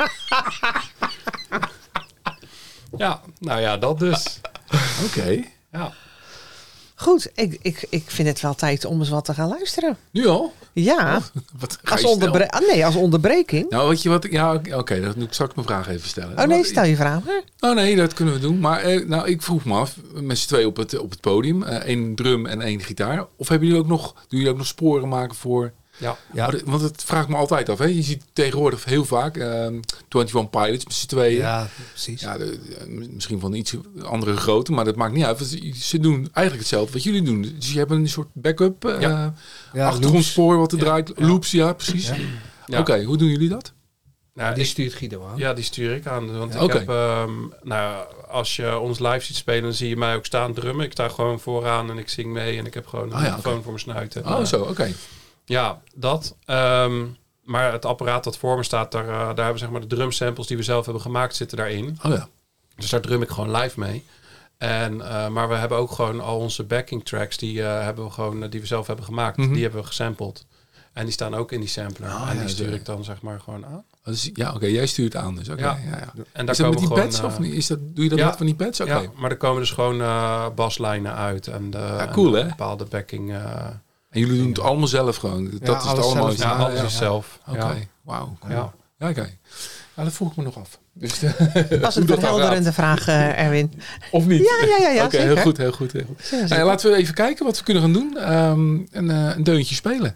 [SPEAKER 1] Ja, nou ja, dat dus.
[SPEAKER 3] Oké.
[SPEAKER 1] Ja.
[SPEAKER 2] Goed, ik, ik, ik vind het wel tijd om eens wat te gaan luisteren.
[SPEAKER 3] Nu al?
[SPEAKER 2] Ja,
[SPEAKER 3] Wat ga
[SPEAKER 2] als,
[SPEAKER 3] je
[SPEAKER 2] onderbre-
[SPEAKER 3] stellen?
[SPEAKER 2] ah, nee, als onderbreking.
[SPEAKER 3] Nou, weet je wat? ik- Ja, oké, okay, dan zal ik mijn vraag even stellen.
[SPEAKER 2] Oh nee,
[SPEAKER 3] Wat-
[SPEAKER 2] stel je vraag maar.
[SPEAKER 3] Oh nee, dat kunnen we doen. Maar eh, nou, ik vroeg me af, met z'n twee op het, op het podium, uh, één drum en één gitaar. Of hebben jullie ook nog, doen jullie ook nog sporen maken voor...
[SPEAKER 1] Ja.
[SPEAKER 4] Ja.
[SPEAKER 3] Maar, want het vraagt me altijd af. Hè? Je ziet tegenwoordig heel vaak uh, eenentwintig Pilots met z'n tweeën.
[SPEAKER 4] Ja, precies.
[SPEAKER 3] Ja, de, de- misschien van iets andere grootte, maar dat maakt niet uit. Want ze- ze doen eigenlijk hetzelfde wat jullie doen. Dus je hebt een soort backup, uh,
[SPEAKER 1] Ja.
[SPEAKER 4] Ja,
[SPEAKER 3] achtergrondspoor wat er
[SPEAKER 1] Ja.
[SPEAKER 3] draait.
[SPEAKER 1] Ja.
[SPEAKER 3] Loops, ja, precies.
[SPEAKER 4] Ja.
[SPEAKER 1] Ja.
[SPEAKER 3] Oké, hoe doen jullie dat?
[SPEAKER 1] Nou,
[SPEAKER 4] die
[SPEAKER 1] ik-
[SPEAKER 4] stuurt Guido aan.
[SPEAKER 1] Ja, die stuur ik aan. Want
[SPEAKER 3] Ja,
[SPEAKER 1] ik
[SPEAKER 3] oké.
[SPEAKER 1] heb, um, nou, als je ons live ziet spelen, dan zie je mij ook staan drummen. Ik sta gewoon vooraan en ik zing mee en ik heb gewoon een
[SPEAKER 3] Ah, ja,
[SPEAKER 1] microfoon
[SPEAKER 3] oké.
[SPEAKER 1] voor mijn snuit. En,
[SPEAKER 3] Oh,
[SPEAKER 1] uh,
[SPEAKER 3] zo, oké.
[SPEAKER 1] Ja, dat. Um, maar het apparaat dat voor me staat, daar, uh, daar hebben we zeg maar de drumsamples die we zelf hebben gemaakt, zitten daarin.
[SPEAKER 3] Oh ja.
[SPEAKER 1] Dus daar drum ik gewoon live mee. En, uh, maar we hebben ook gewoon al onze backing tracks, die, uh, hebben we gewoon, uh, die we zelf hebben gemaakt.
[SPEAKER 3] Mhm.
[SPEAKER 1] Die hebben we gesampled. En die staan ook in die sampler.
[SPEAKER 3] Oh,
[SPEAKER 1] en
[SPEAKER 3] ja,
[SPEAKER 1] die stuur
[SPEAKER 3] zo.
[SPEAKER 1] ik dan zeg maar gewoon aan.
[SPEAKER 3] Dus, ja, oké, jij stuurt aan dus. Oké,
[SPEAKER 1] Ja.
[SPEAKER 3] ja. Ja,
[SPEAKER 1] En daar
[SPEAKER 3] Is dat met
[SPEAKER 1] komen
[SPEAKER 3] die
[SPEAKER 1] gewoon,
[SPEAKER 3] pads
[SPEAKER 1] uh,
[SPEAKER 3] of niet? Is dat, doe je dat
[SPEAKER 1] ja.
[SPEAKER 3] met van die pads? Oké.
[SPEAKER 1] Ja, maar er komen dus gewoon uh, baslijnen uit. En de,
[SPEAKER 3] Ja, cool,
[SPEAKER 1] en
[SPEAKER 3] hè?
[SPEAKER 1] bepaalde backing uh,
[SPEAKER 3] En jullie doen het allemaal zelf gewoon? Dat
[SPEAKER 4] Ja,
[SPEAKER 3] is het
[SPEAKER 4] alles
[SPEAKER 3] allemaal.
[SPEAKER 4] zelf.
[SPEAKER 1] Ja, alles
[SPEAKER 3] ja.
[SPEAKER 1] is zelf.
[SPEAKER 3] Oké,
[SPEAKER 1] Ja.
[SPEAKER 3] wauw. Cool.
[SPEAKER 1] Ja.
[SPEAKER 3] Ja, oké. Ja, dat vroeg ik me nog af. Dus,
[SPEAKER 2] Was
[SPEAKER 3] hoe
[SPEAKER 2] een
[SPEAKER 3] dat dan
[SPEAKER 2] verhelderende vraag, uh, Erwin?
[SPEAKER 3] Of niet?
[SPEAKER 2] Ja, ja, ja, ja
[SPEAKER 3] Oké,
[SPEAKER 2] zeker.
[SPEAKER 3] heel goed, heel goed. Heel goed.
[SPEAKER 2] Zeker,
[SPEAKER 3] Nou,
[SPEAKER 2] zeker.
[SPEAKER 3] ja, laten we even kijken wat we kunnen gaan doen. Um, een, uh, een deuntje spelen.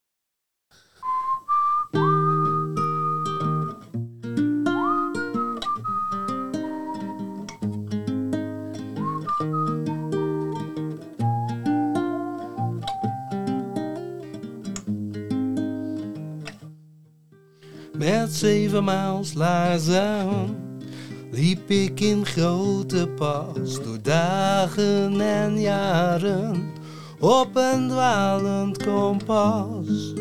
[SPEAKER 4] Met zeven maals laarzen liep ik in grote pas door dagen en jaren op een dwalend kompas.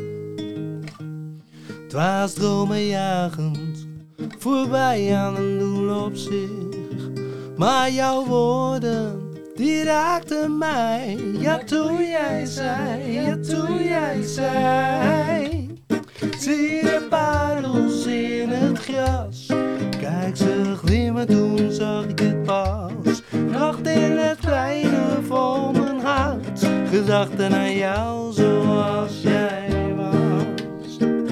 [SPEAKER 4] Dwaasdromen jagend voorbij aan een doel op zich, maar jouw woorden die raakten mij. Ja, toen jij zei, ja, toen jij zei. Zie de parels in het gras, kijk ze glimmen, toen zag ik het pas. Nacht in het kleine van mijn hart, gedachten aan jou zoals jij was.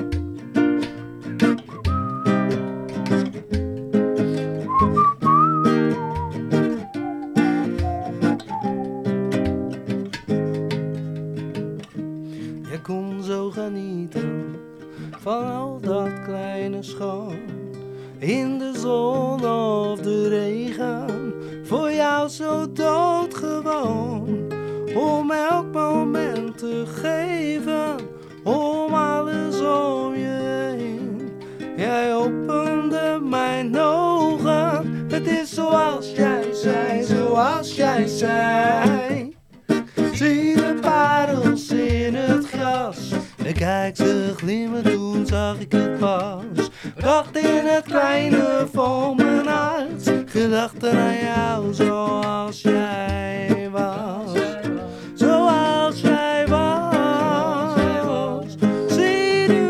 [SPEAKER 4] Je kon zo genieten van al dat kleine schoon, in de zon of de regen, voor jou zo doodgewoon. Om elk moment te geven, om alles om je heen. Jij opende mijn ogen, het is zoals jij zei, zoals jij zei. Zie de parels in het gras, en kijk ze glimmen, toen zag ik het pas. Dacht in het kleine van mijn hart, gedachten aan jou zoals jij was. Zoals jij was. Zie de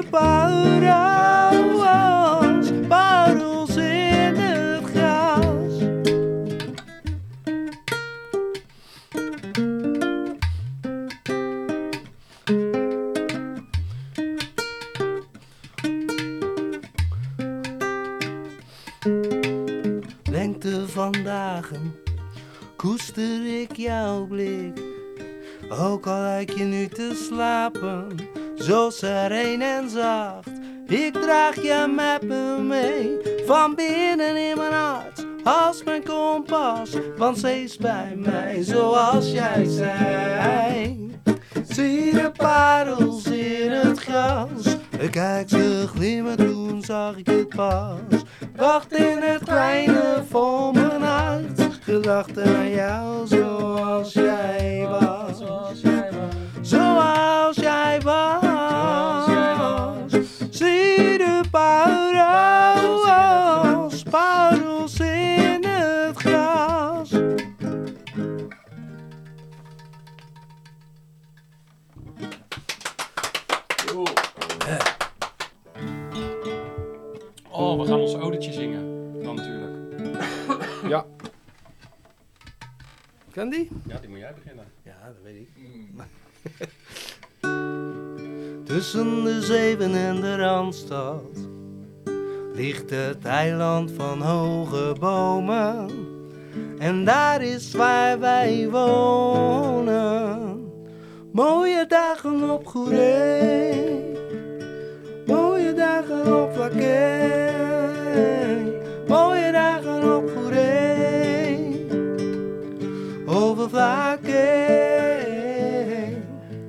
[SPEAKER 4] parels, parels in het gras. Lengte van dagen koester ik jouw blik, ook al lijk je nu te slapen, zo sereen en zacht. Ik draag je met me mee, van binnen in mijn hart, als mijn kompas, want ze is bij mij zoals jij zei. Zie de parels in het gras, kijk ze glimmen, toen zag ik het pas. Wacht in het kleine van mijn hart, gedachten aan jou zoals jij was. Zoals jij was. Zie de parels, parels in het gras.
[SPEAKER 1] Oh, we gaan ons odetje zingen. Dan natuurlijk. Ja.
[SPEAKER 4] Kan die?
[SPEAKER 1] Ja, die moet jij beginnen.
[SPEAKER 4] Ja, dat weet ik. Tussen de zeven en de Randstad ligt het eiland van hoge bomen. En daar is waar wij wonen. Mooie dagen op Goeree, mooie dagen op Vlakee, mooie dagen op Goeree, over Vlakee.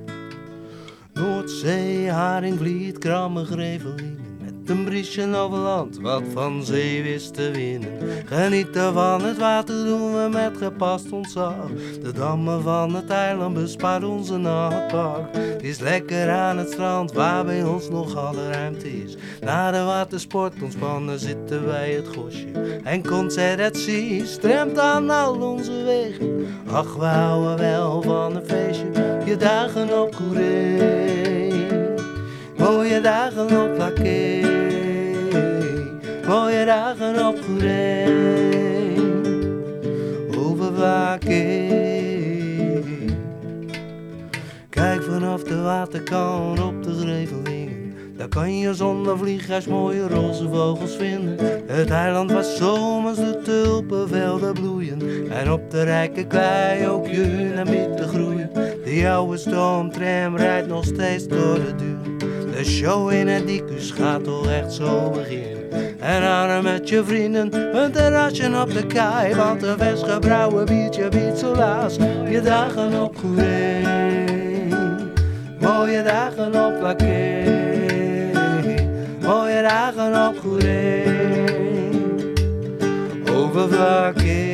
[SPEAKER 4] Noordzee, Haringvliet, Kramme, Grevelingen, met een briesje over land, wat van zee wist te winnen. Genieten van het water doen we met gepast ontzag. De dammen van het eiland bespaart onze nachtpak. Het is lekker aan het strand, waar bij ons nog alle ruimte is. Na de watersport ontspannen zitten wij het gosje. En concert at sea stremt aan al onze wegen. Ach, we houden wel van een feestje, je dagen op Goeree. Mooie dagen op Vlakee, mooie dagen op Goeree, over Vlakee. Kijk vanaf
[SPEAKER 5] vanaf de waterkant op de Grevelingen. Daar kan je zonder vliegreis mooie roze vogels vinden. Het eiland waar zomers de tulpenvelden bloeien. En op de rijke klei ook je hunamieten groeien. Die oude stoomtram rijdt nog steeds door de duur. De show in het Dicus gaat toch echt zo beginnen. En aan met je vrienden een terrasje op de kei. Want een vers gebrouwen biertje biedt zo laat je dagen op Goeree. Mooie dagen op Laké. Mooie dagen op Goeree. Over Laké.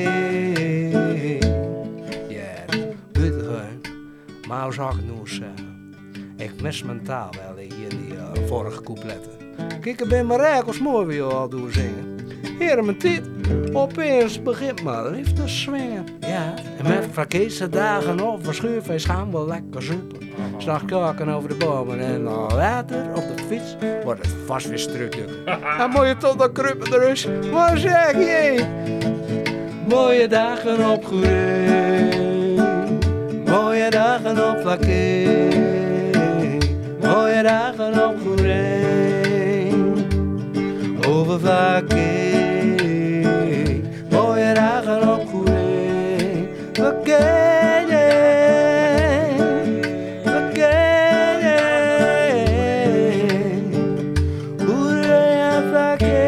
[SPEAKER 5] Ja, weet je gewoon. Maar hoe zou ik het nou zeggen? Ik mis mijn taal wel hier in die uh, vorige coupletten. Kijk, ik ben maar rijk als mooi weer al doen zingen. Heren mijn tijd, opeens begint maar lief te swingen. Ja, en met verkeerde dagen of verschuurfeest gaan we lekker zoepen. S'nachts kaken over de bomen en dan later op de fiets wordt het vast weer strukken. En moet je tot dan kruppen de rust, wat zeg je? Mooie dagen op Goeree, mooie dagen op Laké. Mooie dagen op Goeree, over Vlakke. Mooie dagen op Goeree, Vlakke, Vlakke, Goeree en Vlakke.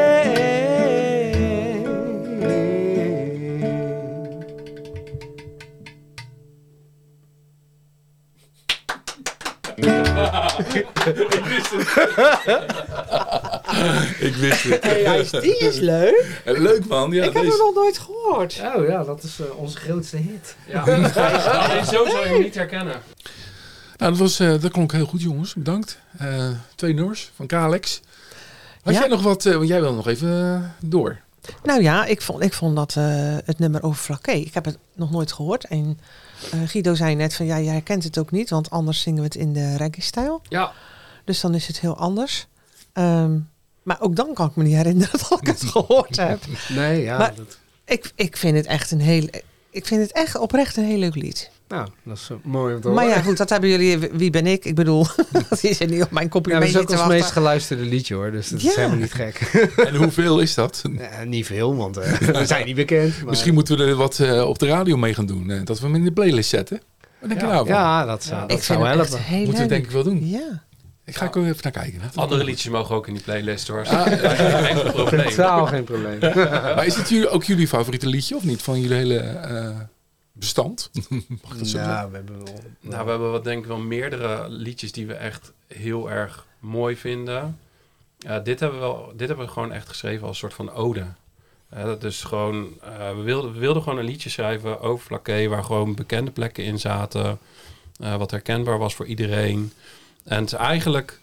[SPEAKER 3] Ik wist het.
[SPEAKER 2] Hey, hij is- die is leuk.
[SPEAKER 3] Leuk man. Ja,
[SPEAKER 2] Ik heb
[SPEAKER 3] deze-
[SPEAKER 2] hem nog nooit gehoord.
[SPEAKER 5] Oh ja, dat is uh, onze grootste hit.
[SPEAKER 1] Ja, nee, zo zou je hem niet herkennen.
[SPEAKER 3] Nou, dat, was, uh, dat klonk heel goed, jongens. Bedankt. Uh, twee nummers van Kalex. Had
[SPEAKER 2] Ja.
[SPEAKER 3] jij nog wat? Uh, want jij wil nog even uh, door.
[SPEAKER 2] Nou ja, ik vond, ik vond dat uh, het nummer over Vlakke. Ik heb het nog nooit gehoord. En uh, Guido zei net van ja, jij herkent het ook niet. Want anders zingen we het in de reggae-stijl.
[SPEAKER 1] Ja.
[SPEAKER 2] Dus dan is het heel anders. Um, maar ook dan kan ik me niet herinneren dat ik het gehoord heb.
[SPEAKER 4] Nee, ja.
[SPEAKER 2] Maar-
[SPEAKER 4] dat,
[SPEAKER 2] Ik, ik vind het echt een heel... Ik vind het echt oprecht een heel leuk lied.
[SPEAKER 4] nou, dat is uh, mooi om te
[SPEAKER 2] Maar
[SPEAKER 4] horen.
[SPEAKER 2] ja, goed, dat hebben jullie... Wie ben ik? Ik bedoel, dat is er niet op mijn
[SPEAKER 4] Ja, dat
[SPEAKER 2] compliment
[SPEAKER 4] is ook
[SPEAKER 2] te
[SPEAKER 4] ons
[SPEAKER 2] wachten.
[SPEAKER 4] meest geluisterde liedje hoor, dus dat is
[SPEAKER 2] Ja.
[SPEAKER 4] helemaal niet gek.
[SPEAKER 3] En hoeveel is dat?
[SPEAKER 4] Ja, niet veel, want uh, we zijn niet bekend. Maar...
[SPEAKER 3] Misschien moeten we er wat uh, op de radio mee gaan doen. Uh, dat we hem in de playlist zetten. Wat denk je nou van?
[SPEAKER 4] Ja, dat zou,
[SPEAKER 1] Ja,
[SPEAKER 4] dat
[SPEAKER 2] Ik
[SPEAKER 4] zou
[SPEAKER 2] vind hem echt
[SPEAKER 4] helpen.
[SPEAKER 2] heel
[SPEAKER 3] Moeten we
[SPEAKER 2] leuk.
[SPEAKER 3] denk ik wel doen.
[SPEAKER 2] Ja.
[SPEAKER 3] Ik ga ook even naar kijken. Hè?
[SPEAKER 1] Andere liedjes mogen ook in die playlist hoor. Ah, geen enkel probleem.
[SPEAKER 4] Totaal geen probleem.
[SPEAKER 3] Maar is het jullie, ook jullie favoriete liedje of niet? Van jullie hele uh, bestand? Mag ik dat zo zeggen?
[SPEAKER 4] Nou, we hebben wel...
[SPEAKER 1] Nou, we hebben wat denk ik wel meerdere liedjes die we echt heel erg mooi vinden. Uh, dit, hebben we wel, dit hebben we gewoon echt geschreven als soort van ode. Uh, dat is gewoon, uh, we, wilden, we wilden gewoon een liedje schrijven over Vlakke, waar gewoon bekende plekken in zaten. Uh, wat herkenbaar was voor iedereen. En het is eigenlijk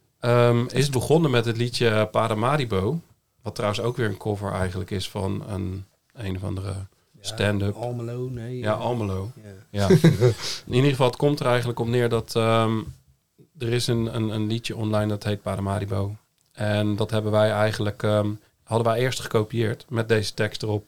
[SPEAKER 1] um, is het begonnen met het liedje Paramaribo. Wat trouwens ook weer een cover eigenlijk is van een, een of andere stand-up.
[SPEAKER 4] Almelo, nee.
[SPEAKER 1] Ja, Almelo.
[SPEAKER 4] Ja.
[SPEAKER 1] Ja. In ieder geval, het komt er eigenlijk op neer dat um, er is een, een, een liedje online dat heet Paramaribo. En dat hebben wij eigenlijk, um, hadden wij eerst gekopieerd met deze tekst erop.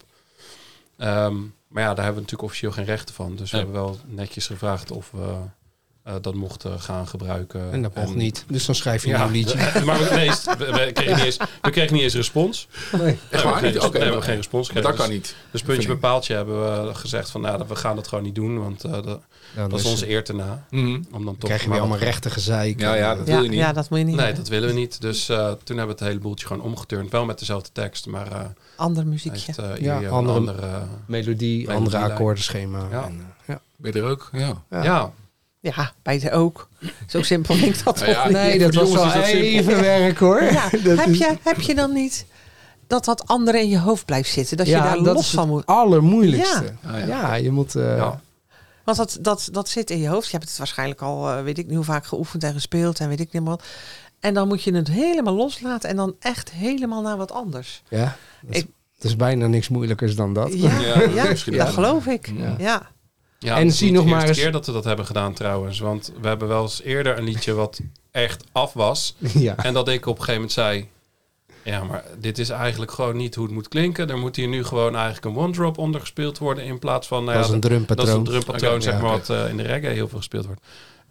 [SPEAKER 1] Um, maar ja, daar hebben we natuurlijk officieel geen rechten van. Dus we
[SPEAKER 3] Ja.
[SPEAKER 1] hebben wel netjes gevraagd of we uh, dat mochten gaan gebruiken.
[SPEAKER 4] En dat mocht niet. Dus dan schrijf je een nieuw liedje.
[SPEAKER 1] Maar we, nee, we, we, kregen niet eens, we kregen niet eens respons.
[SPEAKER 4] Nee.
[SPEAKER 3] Echt
[SPEAKER 1] Nee,
[SPEAKER 3] waar?
[SPEAKER 1] we
[SPEAKER 3] Niet?
[SPEAKER 1] kregen,
[SPEAKER 3] Oké,
[SPEAKER 1] nee, we hebben
[SPEAKER 3] oké.
[SPEAKER 1] geen respons
[SPEAKER 3] Maar
[SPEAKER 1] gekregen.
[SPEAKER 3] dat kan
[SPEAKER 1] Dus-
[SPEAKER 3] niet.
[SPEAKER 1] Dus puntje
[SPEAKER 3] Vind ik.
[SPEAKER 1] bepaaltje hebben we gezegd van nou, dat we gaan dat gewoon niet doen. Want uh, dat,
[SPEAKER 4] Ja,
[SPEAKER 1] dat is onze eer te na.
[SPEAKER 3] Mhm.
[SPEAKER 1] Om dan
[SPEAKER 4] Dan
[SPEAKER 1] toch
[SPEAKER 4] krijg je weer
[SPEAKER 1] maar
[SPEAKER 4] allemaal
[SPEAKER 1] wat-
[SPEAKER 4] rechten gezeik.
[SPEAKER 3] Ja, ja,
[SPEAKER 4] En,
[SPEAKER 3] dat
[SPEAKER 2] Ja,
[SPEAKER 3] wil je niet.
[SPEAKER 2] ja, dat moet je niet
[SPEAKER 1] Nee,
[SPEAKER 2] hebben.
[SPEAKER 1] dat willen we niet. Dus uh, toen hebben we het hele boeltje gewoon omgeturnd. Wel met dezelfde tekst, maar uh,
[SPEAKER 2] Ander muziekje.
[SPEAKER 1] heeft uh,
[SPEAKER 4] Ja,
[SPEAKER 1] ieder een
[SPEAKER 4] andere-
[SPEAKER 1] andere... uh,
[SPEAKER 4] melodie, andere
[SPEAKER 1] Melodielijn.
[SPEAKER 4] akkoordenschema.
[SPEAKER 1] Ja.
[SPEAKER 4] En, uh, ja.
[SPEAKER 3] Ben je er ook? Ja.
[SPEAKER 4] Ja.
[SPEAKER 1] ja.
[SPEAKER 2] Ja, beide ook. Zo simpel vind ik dat
[SPEAKER 3] Ja,
[SPEAKER 2] toch
[SPEAKER 3] ja,
[SPEAKER 2] niet.
[SPEAKER 4] Nee, dat
[SPEAKER 3] voor de
[SPEAKER 4] was
[SPEAKER 3] jongens
[SPEAKER 4] wel
[SPEAKER 3] is dat simpel.
[SPEAKER 4] even werk hoor.
[SPEAKER 2] Ja,
[SPEAKER 4] Dat
[SPEAKER 2] heb,
[SPEAKER 4] is-
[SPEAKER 2] je, heb je dan niet dat dat andere in je hoofd blijft zitten? Dat
[SPEAKER 4] ja,
[SPEAKER 2] je daar
[SPEAKER 4] dat
[SPEAKER 2] los
[SPEAKER 4] is
[SPEAKER 2] van
[SPEAKER 4] het
[SPEAKER 2] moet.
[SPEAKER 4] allermoeilijkste.
[SPEAKER 3] Ah,
[SPEAKER 4] Ja.
[SPEAKER 3] ja.
[SPEAKER 4] je moet... uh,
[SPEAKER 1] Ja.
[SPEAKER 2] Want dat, dat, dat zit in je hoofd. Je hebt het waarschijnlijk al, uh, weet ik niet hoe vaak geoefend en gespeeld en weet ik niet wat. En dan moet je het helemaal loslaten en dan echt helemaal naar wat anders.
[SPEAKER 4] ja, dat is,
[SPEAKER 2] Ik-
[SPEAKER 4] dat is bijna niks moeilijkers dan dat.
[SPEAKER 2] Ja,
[SPEAKER 3] Ja,
[SPEAKER 2] ja,
[SPEAKER 3] misschien
[SPEAKER 2] dat
[SPEAKER 3] wel.
[SPEAKER 2] geloof ik.
[SPEAKER 3] Ja.
[SPEAKER 2] Ja.
[SPEAKER 1] Ja,
[SPEAKER 4] En
[SPEAKER 1] het is
[SPEAKER 4] zie
[SPEAKER 1] niet
[SPEAKER 4] nog
[SPEAKER 1] de
[SPEAKER 4] maar
[SPEAKER 1] eerste
[SPEAKER 4] eens-
[SPEAKER 1] keer dat we dat hebben gedaan trouwens. Want we hebben wel eens eerder een liedje wat echt af was.
[SPEAKER 4] Ja.
[SPEAKER 1] En dat ik op een gegeven moment zei... Ja, maar dit is eigenlijk gewoon niet hoe het moet klinken. Er moet hier nu gewoon eigenlijk een one-drop onder gespeeld worden... in plaats van... Nou
[SPEAKER 4] Dat
[SPEAKER 1] ja,
[SPEAKER 4] is een drumpatroon.
[SPEAKER 1] Dat is een drumpatroon,
[SPEAKER 3] Oké,
[SPEAKER 1] zeg
[SPEAKER 3] ja,
[SPEAKER 1] maar,
[SPEAKER 3] oké.
[SPEAKER 1] wat uh, in de reggae heel veel gespeeld wordt.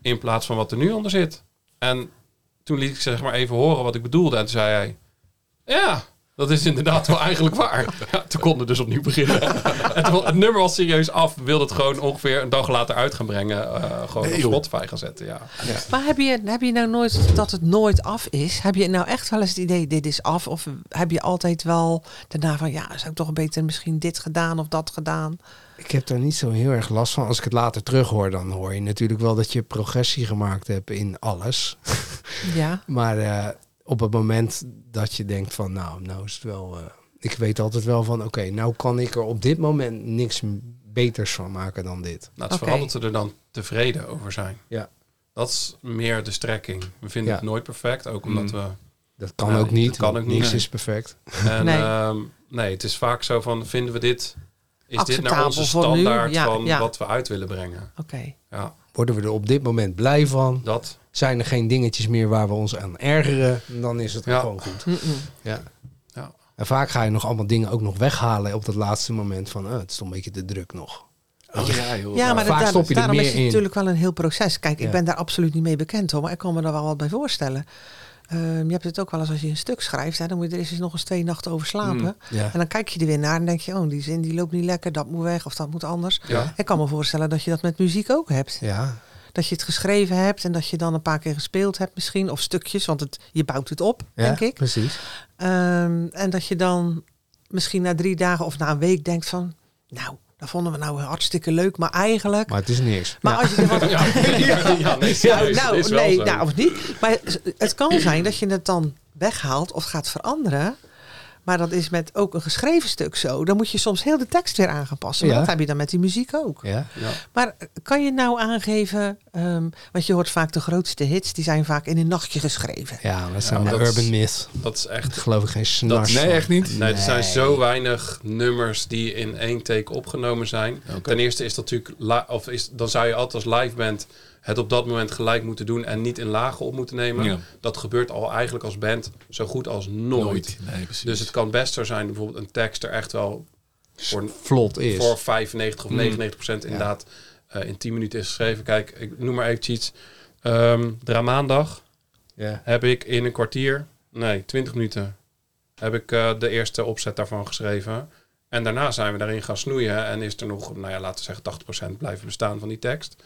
[SPEAKER 1] in plaats van wat er nu onder zit. En toen liet ik zeg maar even horen wat ik bedoelde. En toen zei hij, ja, dat is inderdaad wel eigenlijk waar. Ja, toen konden we dus opnieuw beginnen. En toen, het nummer was serieus af. We wilden het gewoon ongeveer een dag later uit gaan brengen. Uh, gewoon
[SPEAKER 3] Nee,
[SPEAKER 1] op
[SPEAKER 3] joh.
[SPEAKER 1] Spotify gaan zetten, ja. ja.
[SPEAKER 2] Maar heb je, heb je nou nooit dat het nooit af is? Heb je nou echt wel eens het idee, dit is af? Of heb je altijd wel daarna van, ja, zou ik toch een beter misschien dit gedaan of dat gedaan?
[SPEAKER 4] Ik heb daar niet zo heel erg last van. Als ik het later terug hoor, dan hoor je natuurlijk wel dat je progressie gemaakt hebt in alles.
[SPEAKER 2] Ja.
[SPEAKER 4] Maar uh, op het moment dat je denkt van, nou, nou is het wel... Uh, ik weet altijd wel van, oké, okay, nou kan ik er op dit moment niks beters van maken dan dit.
[SPEAKER 1] Nou, het is
[SPEAKER 2] Oké.
[SPEAKER 1] vooral dat we er dan tevreden over zijn.
[SPEAKER 4] Ja.
[SPEAKER 1] Dat is meer de strekking. We vinden
[SPEAKER 4] Ja.
[SPEAKER 1] het nooit perfect, ook omdat we...
[SPEAKER 4] Dat kan
[SPEAKER 1] Nee,
[SPEAKER 4] ook niet.
[SPEAKER 1] dat kan ook niet,
[SPEAKER 4] Niks
[SPEAKER 1] nee.
[SPEAKER 4] is perfect.
[SPEAKER 1] En,
[SPEAKER 2] Nee.
[SPEAKER 1] nee. nee, het is vaak zo van, vinden we dit... Is dit nou
[SPEAKER 2] Acceptabel
[SPEAKER 1] onze
[SPEAKER 2] voor nu?
[SPEAKER 1] standaard
[SPEAKER 2] Ja,
[SPEAKER 1] van
[SPEAKER 2] ja.
[SPEAKER 1] wat we uit willen brengen?
[SPEAKER 2] Oké.
[SPEAKER 1] Ja,
[SPEAKER 4] Worden we er op dit moment blij van?
[SPEAKER 1] dat.
[SPEAKER 4] Zijn er geen dingetjes meer waar we ons aan ergeren? Dan is het
[SPEAKER 1] Ja.
[SPEAKER 4] gewoon goed.
[SPEAKER 2] Mm-mm.
[SPEAKER 4] Ja.
[SPEAKER 1] Ja.
[SPEAKER 4] En vaak ga je nog allemaal dingen ook nog weghalen op dat laatste moment van, oh, het is toch een beetje te druk nog.
[SPEAKER 3] Oh, ja, joh.
[SPEAKER 2] Ja, maar
[SPEAKER 4] Vaak
[SPEAKER 2] daar-
[SPEAKER 4] stop je er
[SPEAKER 2] daarom
[SPEAKER 4] meer
[SPEAKER 2] is het
[SPEAKER 4] in.
[SPEAKER 2] natuurlijk wel een heel proces. Kijk, ik
[SPEAKER 4] Ja.
[SPEAKER 2] ben daar absoluut niet mee bekend hoor, maar ik kan me er wel wat bij voorstellen. Um, je hebt het ook wel eens als je een stuk schrijft, hè, dan moet je er eerst eens nog eens twee nachten over slapen.
[SPEAKER 3] Mm.
[SPEAKER 4] Ja.
[SPEAKER 2] En dan kijk je er weer naar en denk je, oh, die zin die loopt niet lekker, dat moet weg of dat moet anders.
[SPEAKER 1] Ja.
[SPEAKER 2] Ik kan me voorstellen dat je dat met muziek ook hebt.
[SPEAKER 4] Ja.
[SPEAKER 2] Dat je het geschreven hebt en dat je dan een paar keer gespeeld hebt misschien, of stukjes, want het, je bouwt het op,
[SPEAKER 4] Ja,
[SPEAKER 2] denk ik.
[SPEAKER 4] precies.
[SPEAKER 2] Um, en dat je dan misschien na drie dagen of na een week denkt van, nou, dat vonden we nou hartstikke leuk, maar eigenlijk...
[SPEAKER 4] Maar het is niks.
[SPEAKER 2] Maar
[SPEAKER 4] Ja.
[SPEAKER 2] als je er wat...
[SPEAKER 1] Ja, ja, nee,
[SPEAKER 2] Ja,
[SPEAKER 1] serieus, het
[SPEAKER 2] nou,
[SPEAKER 1] is wel
[SPEAKER 2] nee,
[SPEAKER 1] zo.
[SPEAKER 2] nou, of niet. Maar het kan zijn dat je het dan weghaalt of gaat veranderen. Maar dat is met ook een geschreven stuk zo. Dan moet je soms heel de tekst weer aan gaan passen. Maar
[SPEAKER 4] Ja.
[SPEAKER 2] dat heb je dan met die muziek ook.
[SPEAKER 4] Ja.
[SPEAKER 1] Ja.
[SPEAKER 2] Maar kan je nou aangeven... Um, want je hoort vaak de grootste hits... die zijn vaak in een nachtje geschreven.
[SPEAKER 4] Ja, dat zijn
[SPEAKER 1] Ja,
[SPEAKER 4] de
[SPEAKER 1] dat is-
[SPEAKER 4] urban myth.
[SPEAKER 1] Dat is echt...
[SPEAKER 4] Daar geloof ik geen snars
[SPEAKER 3] Nee,
[SPEAKER 4] van.
[SPEAKER 3] echt niet.
[SPEAKER 1] Nee, er zijn
[SPEAKER 4] Nee.
[SPEAKER 1] zo weinig nummers die in één take opgenomen zijn.
[SPEAKER 3] Oké.
[SPEAKER 1] Ten eerste is dat natuurlijk... li- Of is, dan zou je altijd als live band het op dat moment gelijk moeten doen... en niet in lagen op moeten nemen.
[SPEAKER 3] Ja.
[SPEAKER 1] Dat gebeurt al eigenlijk als band zo goed als nooit.
[SPEAKER 3] Nooit. Nee, precies.
[SPEAKER 1] Dus het kan best zo zijn... bijvoorbeeld een tekst er echt wel voor,
[SPEAKER 4] Vlot is.
[SPEAKER 1] voor vijfennegentig of
[SPEAKER 3] Mm.
[SPEAKER 1] negenennegentig procent inderdaad uh, in tien minuten is geschreven. Kijk, ik noem maar even iets. Um, Dramaandag
[SPEAKER 4] Ja.
[SPEAKER 1] heb ik in een kwartier, nee, twintig minuten, heb ik uh, de eerste opzet daarvan geschreven. En daarna zijn we daarin gaan snoeien en is er nog, nou ja, laten we zeggen tachtig procent blijven bestaan van die tekst.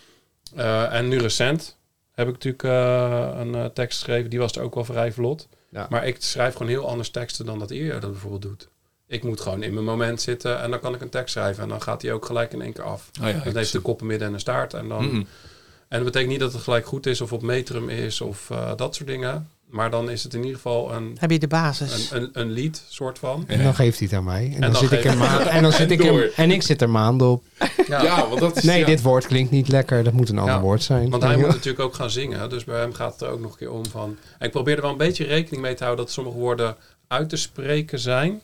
[SPEAKER 1] Uh, en nu recent heb ik natuurlijk uh, een uh, tekst geschreven, die was er ook wel vrij vlot.
[SPEAKER 4] Ja.
[SPEAKER 1] Maar ik schrijf gewoon heel anders teksten dan dat Ilja dat bijvoorbeeld doet. Ik moet gewoon in mijn moment zitten en dan kan ik een tekst schrijven. En dan gaat die ook gelijk in één keer af.
[SPEAKER 3] Oh ja,
[SPEAKER 1] dan heeft de kop, een midden en een staart. En, dan,
[SPEAKER 3] Mm-mm.
[SPEAKER 1] en dat betekent niet dat het gelijk goed is of op metrum is of uh, dat soort dingen. Maar dan is het in ieder geval een,
[SPEAKER 2] Heb je de basis.
[SPEAKER 1] een, een, een lied soort van.
[SPEAKER 4] En dan geeft hij het aan mij. En, dan,
[SPEAKER 1] dan
[SPEAKER 4] zit ik
[SPEAKER 1] geeft-
[SPEAKER 4] er maand, en dan zit
[SPEAKER 1] En
[SPEAKER 4] ik er,
[SPEAKER 1] door.
[SPEAKER 4] en ik zit er maanden op.
[SPEAKER 1] Ja,
[SPEAKER 3] Ja, want dat is...
[SPEAKER 4] Nee,
[SPEAKER 3] ja.
[SPEAKER 4] dit woord klinkt niet lekker. Dat moet een ander
[SPEAKER 1] Ja,
[SPEAKER 4] woord zijn.
[SPEAKER 1] Want hij
[SPEAKER 4] Ja.
[SPEAKER 1] moet natuurlijk ook gaan zingen. Dus bij hem gaat het er ook nog een keer om van... En ik probeer er wel een beetje rekening mee te houden... dat sommige woorden uit te spreken zijn.